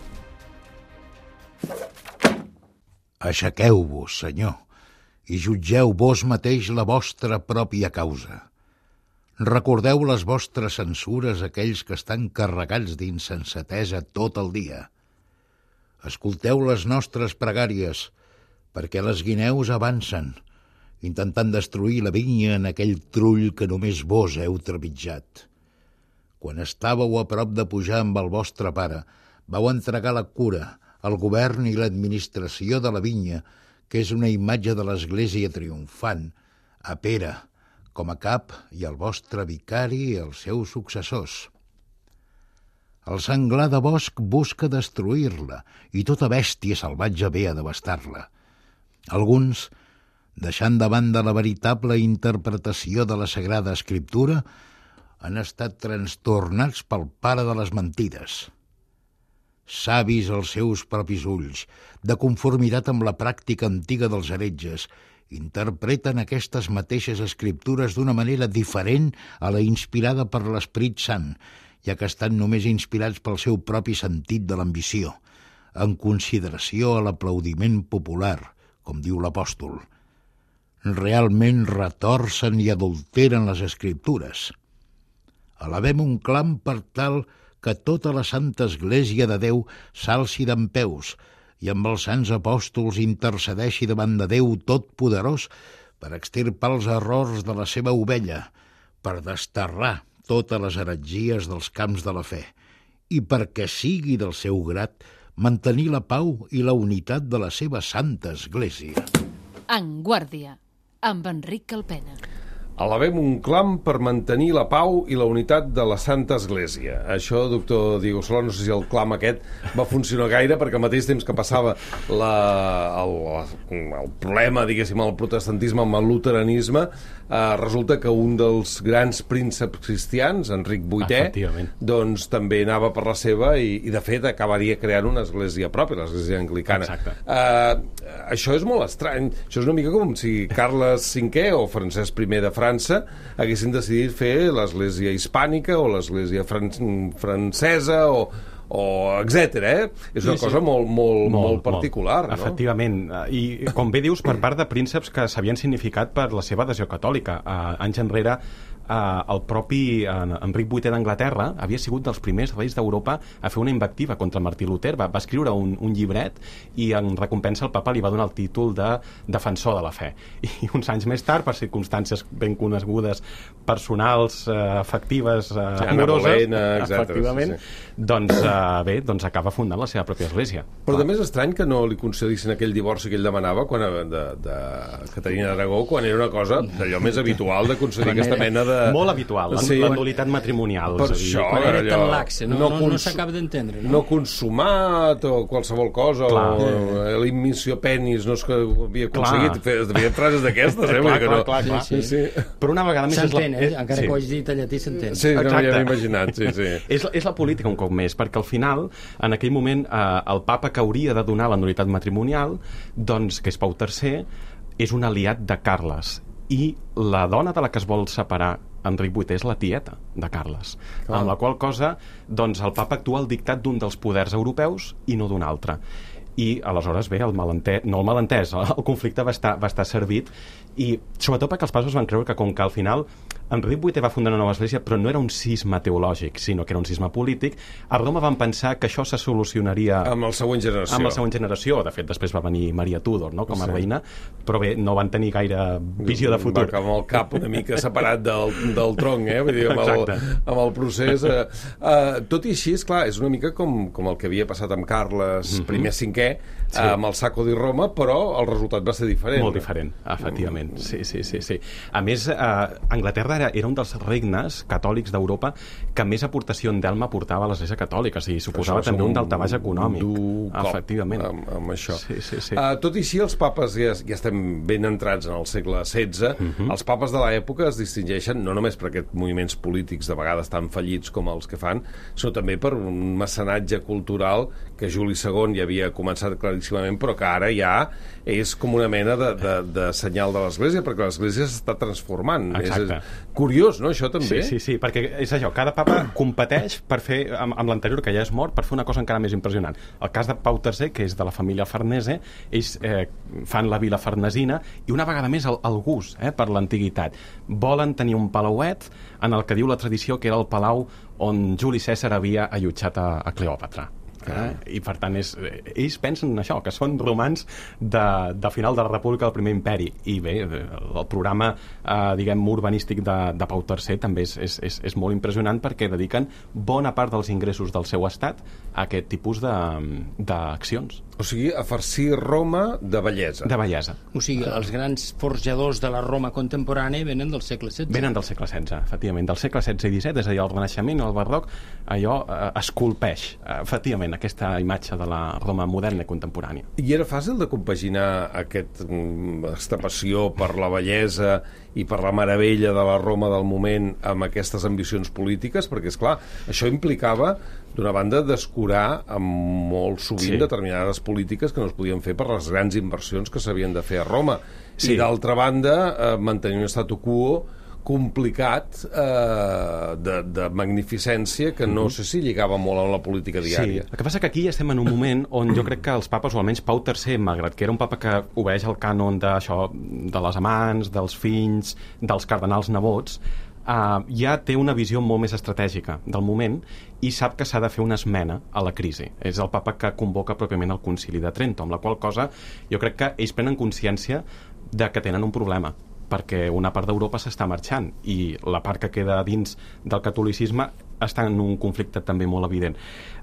Aixequeu-vos, senyor, i jutgeu vos mateix la vostra pròpia causa. Recordeu les vostres censures a aquells que estan carregats d'insensatesa tot el dia. Escolteu les nostres pregàries, perquè les guineus avancen, intentant destruir la vinya en aquell trull que només vos heu trepitjat. Quan estàveu a prop de pujar amb el vostre pare, vau entregar la cura, el govern i l'administració de la vinya, que és una imatge de l'Església triomfant, a Pere, com a cap, i el vostre vicari i els seus successors. El senglar de bosc busca destruir-la, i tota bèstia salvatge ve a devastar-la. Alguns, deixant de banda la veritable interpretació de la Sagrada Escriptura, han estat trastornats pel pare de les mentides. Savis als seus propis ulls, de conformitat amb la pràctica antiga dels heretges, interpreten aquestes mateixes escriptures d'una manera diferent a la inspirada per l'Esperit Sant, ja que estan només inspirats pel seu propi sentit de l'ambició, en consideració a l'aplaudiment popular, com diu l'apòstol. Realment retorcen i adulteren les escriptures. Alabem un clam per tal que tota la Santa Església de Déu s'alci dempeus i amb els sants apòstols intercedeixi davant de Déu Totpoderós per extirpar els errors de la seva ovella, per desterrar totes les heretgies dels camps de la fe i perquè sigui del seu grat mantenir la pau i la unitat de la seva Santa Església. En Guàrdia, amb Enric Calpena. Alabem un clam per mantenir la pau i la unitat de la Santa Església. Això, doctor Diego Solà, no sé si el clam aquest va funcionar gaire, perquè al mateix temps que passava la, el, el problema, diguéssim, el protestantisme amb el luteranisme, eh, resulta que un dels grans prínceps cristians, Enric vuitè, doncs també anava per la seva i, i de fet acabaria creant una església pròpia, l'església anglicana. Exacte. Eh, això és molt estrany. Això és una mica com si Carles cinquè o Francesc primer de França França haguessin decidit fer l'església hispànica o l'església fran francesa o, o etcètera. Eh? És una sí, cosa sí. molt, molt, molt, molt particular. Molt. No? Efectivament. I com bé dius, per part de prínceps que s'havien significat per la seva adhesió catòlica. Uh, anys enrere, Uh, el propi uh, Enric vuitè d'Anglaterra havia sigut dels primers reis d'Europa a fer una invectiva contra Martí Luter. Va, va escriure un, un llibret i en recompensa el papa li va donar el títol de defensor de la fe. I uns anys més tard, per circumstàncies ben conegudes, personals, uh, afectives, uh, sí, amoroses, Bolena, efectivament, sí, sí. doncs uh, bé, doncs acaba fundant la seva pròpia església. Però també és estrany que no li concedissin aquell divorci que ell demanava quan, de, de Caterina d'Aragó, quan era una cosa d'allò més habitual de concedir aquesta mena de... Molt habitual, sí. La nul·litat matrimonial. Per això, quan era allò, tan laxe, no, no, no, no s'acaba d'entendre. No? no consumat o qualsevol cosa, clar. O l'immissió penis no és que havia aconseguit fer frases d'aquestes, eh? Clar, que no... clar, clar, sí, sí. Sí. Però una vegada més... S'entén, eh? Encara sí. que ho hagi dit a llatí, s'entén. Sí, no m'hi havia imaginat, sí, sí. és, és la política un cop més, perquè al final, en aquell moment, eh, el papa que hauria de donar la nul·litat matrimonial, doncs, que és Pau tercer, és un aliat de Carles. I la dona de la que es vol separar Enric vuitè és la tieta de Carles, ah. amb la qual cosa doncs, el papa actua al dictat d'un dels poders europeus i no d'un altre. I aleshores, bé, el malentès, no el malentès, el conflicte va estar, va estar servit, i sobretot perquè els pasos van creure que com que al final Enric vuitè va fundar una nova església, però no era un cisma teològic, sinó que era un cisma polític, a Roma van pensar que això se solucionaria amb la següent generació. Amb la següent generació. De fet, després va venir Maria Tudor, no?, com a sí. reina, però bé, no van tenir gaire visió de futur. Va acabar amb el cap una mica separat del, del tronc, eh? Vull dir, amb, el, amb el procés. Eh, uh, tot i així, esclar, és una mica com, com el que havia passat amb Carles mm-hmm. primer cinquè, sí. uh, amb el Sacco di Roma, però el resultat va ser diferent. Molt diferent, efectivament. Mm. Sí, sí, sí, sí. A més, uh, Anglaterra era, era un dels regnes catòlics d'Europa que més aportació en delma portava a l'Església Catòlica, o sigui, suposava també un daltabaix econòmic. Efectivament. Amb, amb això. Sí, sí, sí. Uh, tot i així, els papes, ja, ja estem ben entrats en el segle setze, uh-huh. els papes de l'època es distingeixen no només per aquests moviments polítics de vegades tan fallits com els que fan, sinó també per un mecenatge cultural que Juli segon ja havia començat avançat claríssimament, però que ara ja és com una mena de, de, de senyal de l'Església, perquè l'Església s'està transformant. Exacte. És, és curiós, no, això també? Sí, sí, sí, perquè és això, cada papa competeix per fer, amb, amb l'anterior, que ja és mort, per fer una cosa encara més impressionant. El cas de Pau tercer, que és de la família Farnese, ells eh, fan la vila farnesina, i una vegada més el, el gust eh, per l'antiguitat. Volen tenir un palauet en el que diu la tradició que era el palau on Juli Cèsar havia allotjat a, a Cleòpatra. Eh? I per tant és, ells pensen en això, que són romans de, de final de la República del Primer Imperi, i bé, el programa eh, diguem urbanístic de, de Pau tercer també és, és, és, és molt impressionant, perquè dediquen bona part dels ingressos del seu estat a aquest tipus d'accions. O sigui, a farcir Roma de bellesa. De bellesa. O sigui, els grans forjadors de la Roma contemporània venen del segle setze. Venen del segle setze, efectivament, del segle setze i disset, és a dir, el Renaixement, el Barroc, allò eh, esculpeix, eh, efectivament, aquesta imatge de la Roma moderna i contemporània. I era fàcil de compaginar aquest, aquesta passió per la bellesa i per la meravella de la Roma del moment amb aquestes ambicions polítiques? Perquè, és clar, això implicava, d'una banda, descurar amb molt sovint sí. determinades polítiques que no es podien fer per les grans inversions que s'havien de fer a Roma. Sí. I, d'altra banda, eh, mantenir un statu quo complicat eh, de, de magnificència que no sé si lligava molt amb la política diària. Sí, el que passa que aquí estem en un moment on jo crec que els papes, o almenys Pau tercer, malgrat que era un papa que obeeix el cànon d'això, de les amants, dels fills, dels cardenals nebots, Uh, ja té una visió molt més estratègica del moment i sap que s'ha de fer una esmena a la crisi. És el papa que convoca pròpiament el concili de Trento, amb la qual cosa jo crec que ells prenen consciència de que tenen un problema, perquè una part d'Europa s'està marxant i la part que queda dins del catolicisme està en un conflicte també molt evident.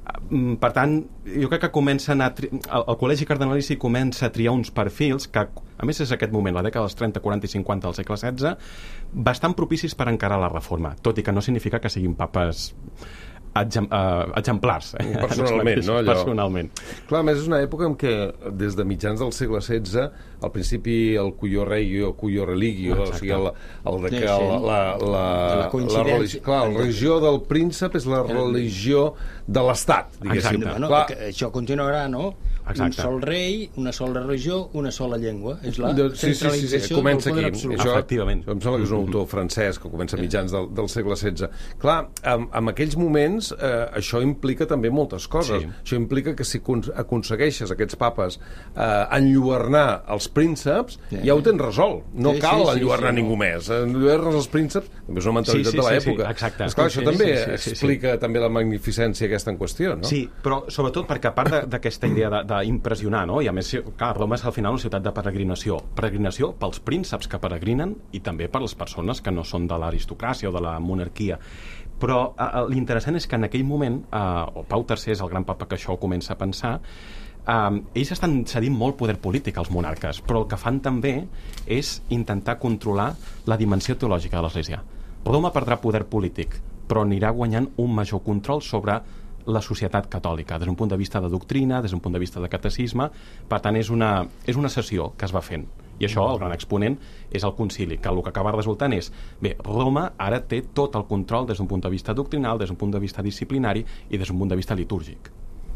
Per tant, jo crec que comencen a tri... el, el Col·legi Cardenalici comença a triar uns perfils que, a més és aquest moment, la dècada dels trenta, quaranta i cinquanta del segle setze, bastant propicis per encarar la reforma, tot i que no significa que siguin papes Exem, uh, exemplars. Eh? Personalment, no? Allò... Personalment. Clar, a més és una època en què, des de mitjans del segle setze, al principi el cuyo regio, cuyo religio, exacte. O sigui, el, el de que sí, sí. la, la, la, la, la religió, clar, la religió del príncep és la religió de l'Estat, diguéssim. Bueno, clar. Això continuarà, no? Exacte. Un sol rei, una sola religió, una sola llengua. És la sí, centralització sí, sí, sí. Comença del poder aquí. absolut. Això, efectivament. Em sembla que és un autor francès que comença a mitjans del, del segle setze. Clar, en, en aquells moments eh, això implica també moltes coses. Sí. Això implica que si aconsegueixes aquests papes eh, enlluernar els prínceps, sí. ja ho tens resolt. No sí, cal sí, sí, enlluernar sí, ningú sí. més. Enlluernar els prínceps també és una mentalitat sí, sí, de l'època. Sí, sí, esclar, això sí, també sí, sí, sí, explica sí. també la magnificència aquesta en qüestió, no? Sí, però sobretot perquè a part d'aquesta idea de, d'impressionar, no? I a més, clar, Roma és al final una ciutat de peregrinació. Peregrinació pels prínceps que peregrinen i també per les persones que no són de l'aristocràcia o de la monarquia. Però eh, l'interessant és que en aquell moment, eh, Pau tercer és el gran papa que això comença a pensar, eh, ells estan cedint molt poder polític als monarques, però el que fan també és intentar controlar la dimensió teològica de l'Església. Roma perdrà poder polític, però anirà guanyant un major control sobre la societat catòlica, des d'un punt de vista de doctrina, des d'un punt de vista de catecisme. Per tant, és una, és una sessió que es va fent. I això, el gran exponent, és el concili, que el que acaba resultant és, bé, Roma ara té tot el control des d'un punt de vista doctrinal, des d'un punt de vista disciplinari i des d'un punt de vista litúrgic.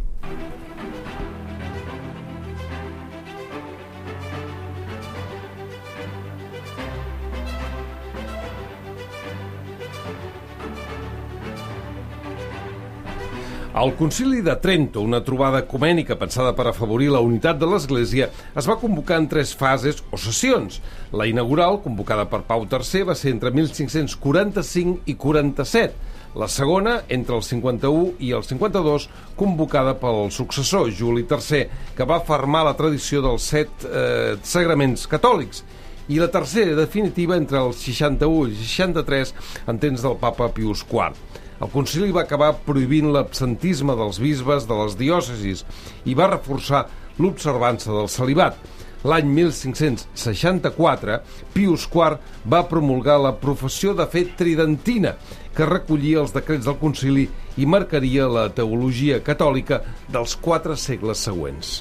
Al Concili de Trento, una trobada ecumènica pensada per afavorir la unitat de l'Església, es va convocar en tres fases o sessions. La inaugural, convocada per Pau tercer, va ser entre mil cinc-cents quaranta-cinc i quaranta-set. La segona, entre el cinquanta-u i el cinquanta-dos, convocada pel successor, Juli tercer, que va fermar la tradició dels set eh, sagraments catòlics. I la tercera, definitiva, entre el seixanta-u i seixanta-tres, en temps del papa Pius quart. El concili va acabar prohibint l'absentisme dels bisbes de les diòcesis i va reforçar l'observança del celibat. L'any mil cinc-cents seixanta-quatre, Pius quart va promulgar la professió de fe tridentina, que recollia els decrets del concili i marcaria la teologia catòlica dels quatre segles següents.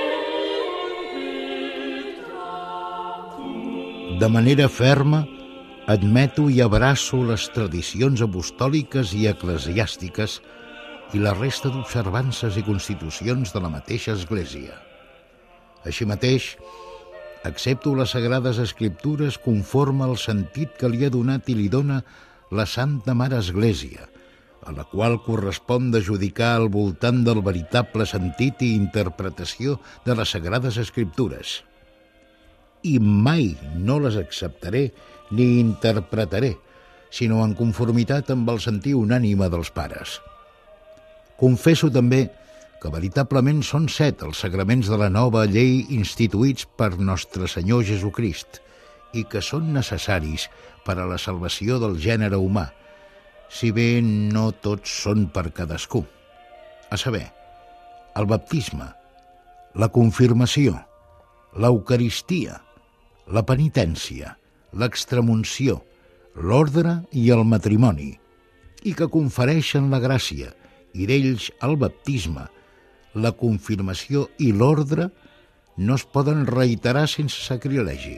De manera ferma, admeto i abraço les tradicions apostòliques i eclesiàstiques i la resta d'observances i constitucions de la mateixa Església. Així mateix, accepto les Sagrades Escriptures conforme al sentit que li ha donat i li dona la Santa Mare Església, a la qual correspon d'adjudicar al voltant del veritable sentit i interpretació de les Sagrades Escriptures. I mai no les acceptaré ni interpretaré, sinó en conformitat amb el sentir unànime dels pares. Confesso també que veritablement són set els sagraments de la nova llei instituïts per Nostre Senyor Jesucrist i que són necessaris per a la salvació del gènere humà, si bé no tots són per cadascú. A saber, el baptisme, la confirmació, l'eucaristia, la penitència, l'extremunció, l'ordre i el matrimoni, i que confereixen la gràcia, i d'ells el baptisme, la confirmació i l'ordre no es poden reiterar sense sacrilegi.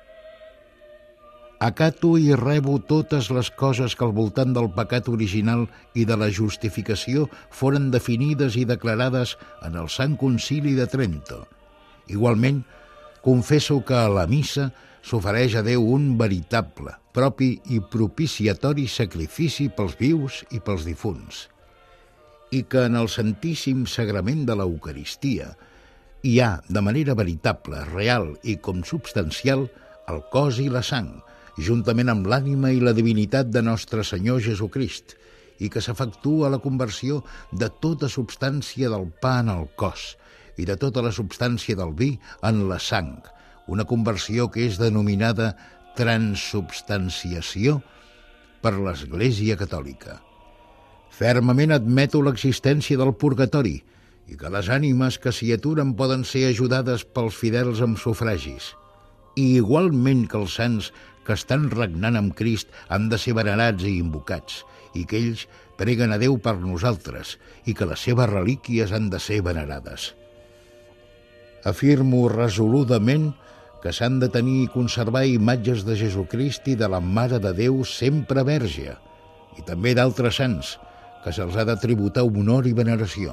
Acato i rebo totes les coses que al voltant del pecat original i de la justificació foren definides i declarades en el Sant Concili de Trento. Igualment, confesso que a la missa s'ofereix a Déu un veritable, propi i propiciatori sacrifici pels vius i pels difunts, i que en el Santíssim Sagrament de l'Eucaristia hi ha, de manera veritable, real i com substancial, el cos i la sang, juntament amb l'ànima i la divinitat de Nostre Senyor Jesucrist, i que s'efectua la conversió de tota substància del pa en el cos i de tota la substància del vi en la sang, una conversió que és denominada transubstanciació per l'Església Catòlica. Fermament admeto l'existència del purgatori i que les ànimes que s'hi aturen poden ser ajudades pels fidels amb sufragis, i igualment que els sants que estan regnant amb Crist han de ser venerats i invocats, i que ells preguen a Déu per nosaltres i que les seves relíquies han de ser venerades. Afirmo resoludament que s'han de tenir i conservar imatges de Jesucrist i de la Mare de Déu sempre verge, i també d'altres sants, que se'ls ha de tributar honor i veneració.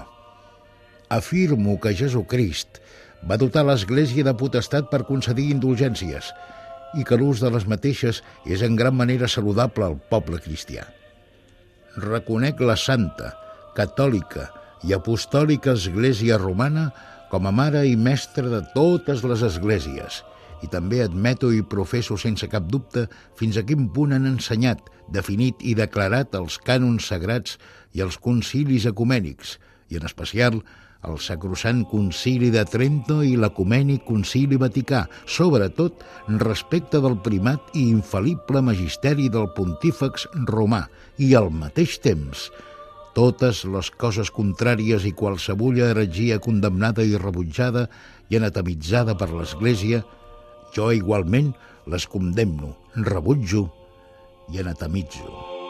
Afirmo que Jesucrist va dotar l'Església de potestat per concedir indulgències i que l'ús de les mateixes és en gran manera saludable al poble cristià. Reconec la santa, catòlica i apostòlica Església Romana com a mare i mestra de totes les esglésies, i també admeto i professo sense cap dubte fins a quin punt han ensenyat, definit i declarat els cànons sagrats i els concilis ecumènics, i en especial el Sacrosant Concili de Trento i l'Ecumènic Concili Vaticà, sobretot respecte del primat i infal·lible magisteri del pontífex romà, i al mateix temps totes les coses contràries i qualsevulla heretgia condemnada i rebutjada i anatemitzada per l'Església, jo igualment les condemno, rebutjo i anatemitzo.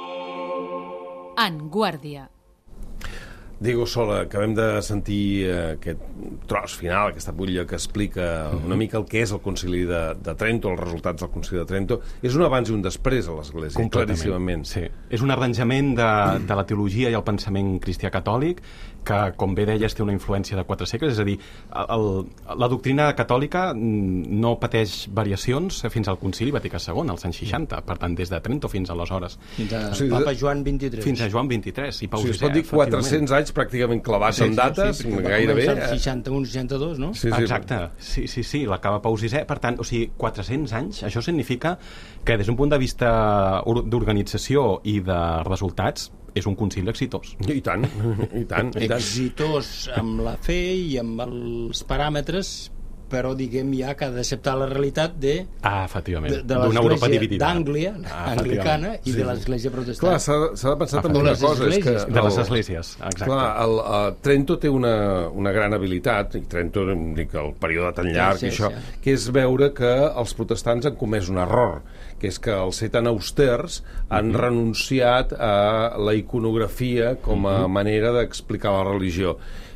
En Guàrdia. Diego Sola, acabem de sentir eh, aquest tros final, aquesta butlla que explica una mica el que és el Concili de, de Trento, els resultats del Concili de Trento. És un abans i un després a l'Església, claríssimament. Sí. És un arranjament de, de la teologia i el pensament cristià catòlic que, com bé deies, té una influència de quatre segles, és a dir, el, la doctrina catòlica no pateix variacions fins al Concili Vaticà segon, als anys seixanta, per tant, des de Trento fins aleshores. Fins a o sigui, Papa Joan vint-i-tres. Fins a Joan vint-i-tres, i Pau o sigui, sisè, es pot dir quatre-cents anys pràcticament clavats sí, en dates, sí, sí, gairebé. Va començar seixanta-un seixanta-dos, no? Sí, sí. Exacte, sí, sí, sí, l'acaba Pau sisè, per tant, o sigui, quatre-cents anys, això significa que des d'un punt de vista d'organització i de resultats, és un concili exitós. I tant, i tant. I tant. Exitós amb la fe i amb els paràmetres, però diguem ja que ha d'acceptar la realitat de, ah, efectivament, de, de l'Església d'Ànglia, ah, anglicana, i sí, de l'Església protestant. Clar, s'ha de pensar també una cosa. És que de les esglésies, exacte. Clar, el, el, Trento té una, una gran habilitat, i Trento, dic, el període tan llarg, sí, sí, això, sí. que és veure que els protestants han comès un error, que és que els ser tan austers han uh-huh. renunciat a la iconografia com a uh-huh. manera d'explicar la religió.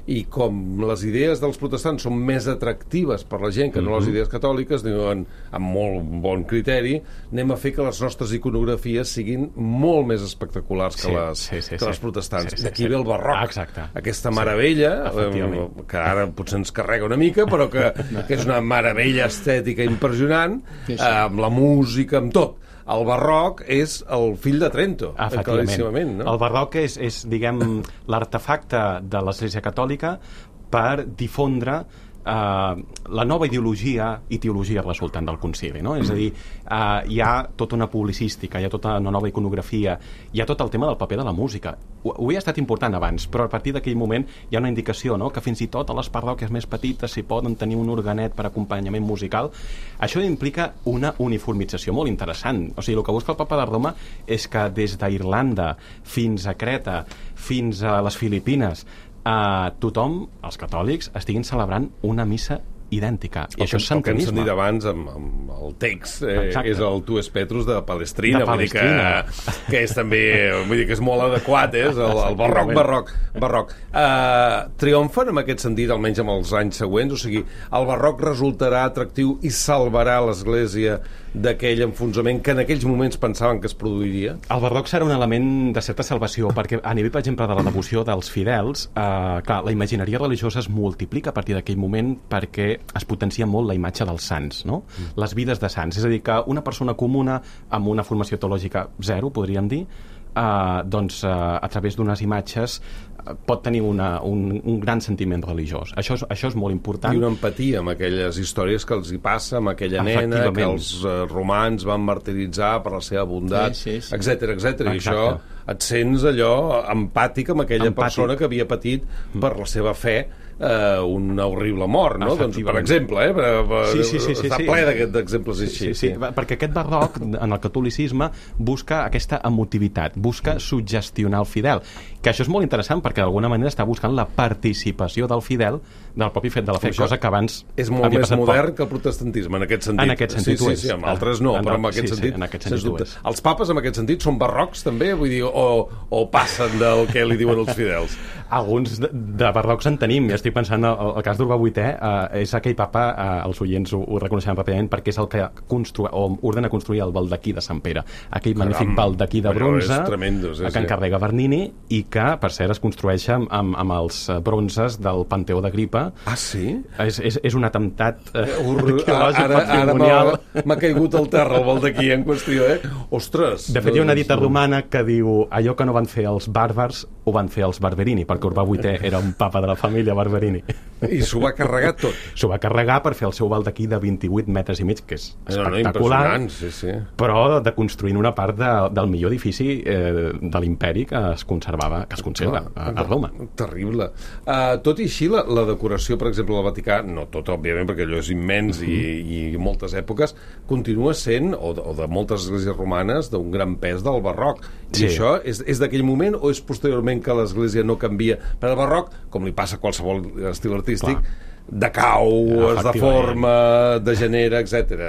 i com les idees dels protestants són més atractives per la gent que no les idees catòliques, diuen, amb molt bon criteri, anem a fer que les nostres iconografies siguin molt més espectaculars que, Sí, les, sí, sí, que les sí. protestants. Sí, sí, D'aquí sí. ve el barroc. Exacte. Aquesta Sí, meravella, efectivament. eh, que ara potser ens carrega una mica, però que, que és una meravella estètica impressionant, Sí, sí. eh, amb la música, amb tot. El barroc és el fill de Trento, claríssimament, no? El barroc és, és diguem, l'artefacte de l'Església Catòlica per difondre eh, la nova ideologia i teologia resultant del concili, no? És a dir, eh, hi ha tota una publicística, hi ha tota una nova iconografia, hi ha tot el tema del paper de la música. Ho, ho havia estat important abans, però a partir d'aquell moment hi ha una indicació, no?, que fins i tot a les parròquies més petites s'hi poden tenir un organet per acompanyament musical. Això implica una uniformització molt interessant. O sigui, el que busca el Papa de Roma és que des d'Irlanda fins a Creta, fins a les Filipines, Uh, tothom, els catòlics, estiguin celebrant una missa idèntica. I El això que, és el que hem santinisme. sentit abans amb, amb el text eh, Exacte. és el Tu es Petrus de Palestrina, De vull dir que, Palestrina. que és també, vull dir que és molt adequat, eh? És el, el barroc, barroc, barroc. Uh, triomfen en aquest sentit, almenys amb els anys següents, o sigui, el barroc resultarà atractiu i salvarà l'Església d'aquell enfonsament que en aquells moments pensaven que es produiria? El barroc serà un element de certa salvació, perquè a nivell, per exemple, de la devoció dels fidels, eh, clar, la imagineria religiosa es multiplica a partir d'aquell moment perquè es potencia molt la imatge dels sants, no? Mm. Les vides de sants. És a dir, que una persona comuna amb una formació teològica zero, podríem dir, eh, doncs eh, a través d'unes imatges eh, pot tenir una, un, un gran sentiment religiós. Això és, això és molt important. I una empatia amb aquelles històries que els hi passa, amb aquella nena que els uh, romans van martiritzar per la seva bondat, Sí, sí, sí. etcètera, etcètera. I Exacte. això et sents allò empàtic amb aquella Empàtic. persona que havia patit per la seva fe eh, una horrible mort, no? Doncs, per Efectivament. exemple, eh? Per, per, Sí, sí, sí, sí, està sí. ple d'aquest- d'exemples així. Sí, sí, sí, perquè aquest barroc, en el catolicisme, busca aquesta emotivitat, busca suggestionar el fidel, que això és molt interessant perquè d'alguna manera està buscant la participació del fidel del propi fet de la fe, Això cosa que abans És molt havia més passat modern poc. que el protestantisme, en aquest sentit. En aquest sentit sí, ho sí, és. sí, amb altres no, En però el- en aquest sí, sí, sentit, en aquest sens sentit ho dubte. és. Els papes, en aquest sentit, són barrocs, també? Vull dir, o, o passen del que li diuen els fidels? Alguns de, de barrocs en tenim, i estic pensant el, el cas d'Urbà vuitè, eh, és aquell papa, eh, els oients ho, ho reconeixen ràpidament, perquè és el que constru o ordena construir el baldaquí de Sant Pere, aquell Caram, magnífic baldaquí de allò és bronze tremendo, sí, que sí. encarrega Bernini i que, per cert, es construeix amb, amb, amb els eh, bronzes del Panteó d'Agripa. Ah, sí? És, és, és un atemptat eh, Ur, arqueològic ara ara patrimonial. m'ha m'ha caigut al terra el baldaquí en qüestió, eh? Ostres! De fet, hi ha una dita doncs, romana que diu allò que no van fer els bàrbars ho van fer els Barberini, perquè Urbà vuitè era un papa de la família Barberini. I s'ho va carregar tot. S'ho va carregar per fer el seu baldaquí de vint-i-vuit metres i mig, que és No, no, espectacular, impressionant, sí, sí. però de construint una part de, del millor edifici eh, de l'imperi que es conservava, que es conserva a, a Roma. Terrible. Uh, tot i així, la, la decoració, per exemple, del Vaticà, no tota, òbviament, perquè allò és immens i, i moltes èpoques, continua sent, o de, o de moltes esglésies romanes, d'un gran pes del barroc. I Sí. això és, és d'aquell moment o és posteriorment que l'església no canvia? Per el barroc, com li passa a qualsevol estil artístic, Clar. decau, es Efectivament. deforma, degenera, etcètera.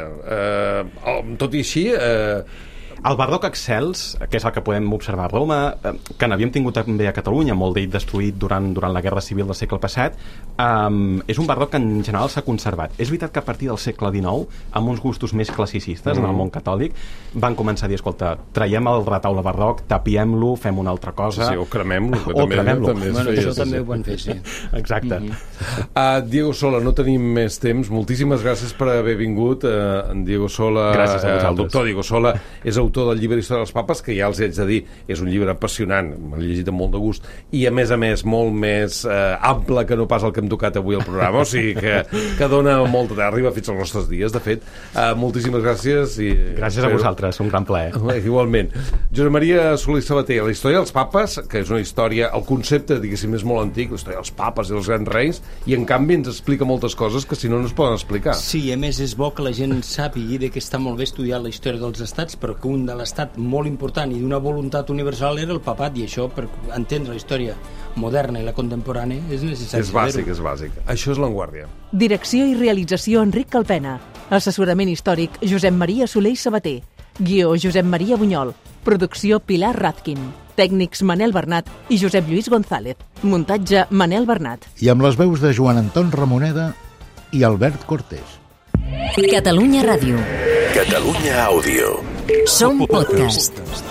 Uh, tot i així... Uh, El barroc excels, que és el que podem observar a Roma, eh, que n'havíem tingut també a Catalunya, molt d'ell destruït durant, durant la Guerra Civil del segle passat, um, és un barroc que en general s'ha conservat. És veritat que a partir del segle dinou, amb uns gustos més classicistes mm. en el món catòlic, van començar a dir, escolta, traiem el retaule barroc, tapiem-lo, fem una altra cosa... sí, o cremem-lo, que o també, cremem-lo. també es Bueno, feia. això sí, també sí. ho van fer, sí. Exacte. Mhm. Uh, Diego Sola, no tenim més temps. Moltíssimes gràcies per haver vingut. Uh, en Diego Sola, Gràcies a uh, el vosaltres. doctor Diego Sola, és autor del llibre Història dels Papes, que ja els haig de dir, és un llibre apassionant, m'he llegit amb molt de gust, i a més a més molt més uh, ample que no pas el que hem tocat avui al programa, o sigui que, que dona molta... Arriba fins als nostres dies, de fet. Uh, moltíssimes gràcies. I Gràcies a espero- vosaltres, un gran plaer. Igualment. Josep Maria Soler i Sabater, la història dels papes, que és una història, el concepte, diguéssim, és molt antic, la història dels papes i els grans reis, i en canvi ens explica moltes coses que si no no es poden explicar. Sí, a més és bo que la gent sàpigui de que està molt bé estudiar la història dels estats, però que un de l'estat molt important i d'una voluntat universal era el papat, i això, per entendre la història moderna i la contemporània, és necessari És bàsic, saber-ho. és bàsic. Això és l'Enguàrdia. Direcció i realització Enric Calpena. Assessorament històric Josep Maria Soler i Sabater. Guió Josep Maria Bunyol. Producció Pilar Ratkin. Tècnics Manel Bernat i Josep Lluís González. Muntatge Manel Bernat. I amb les veus de Joan Anton Ramoneda i Albert Cortés. Catalunya Ràdio. Catalunya Àudio. Som podcast.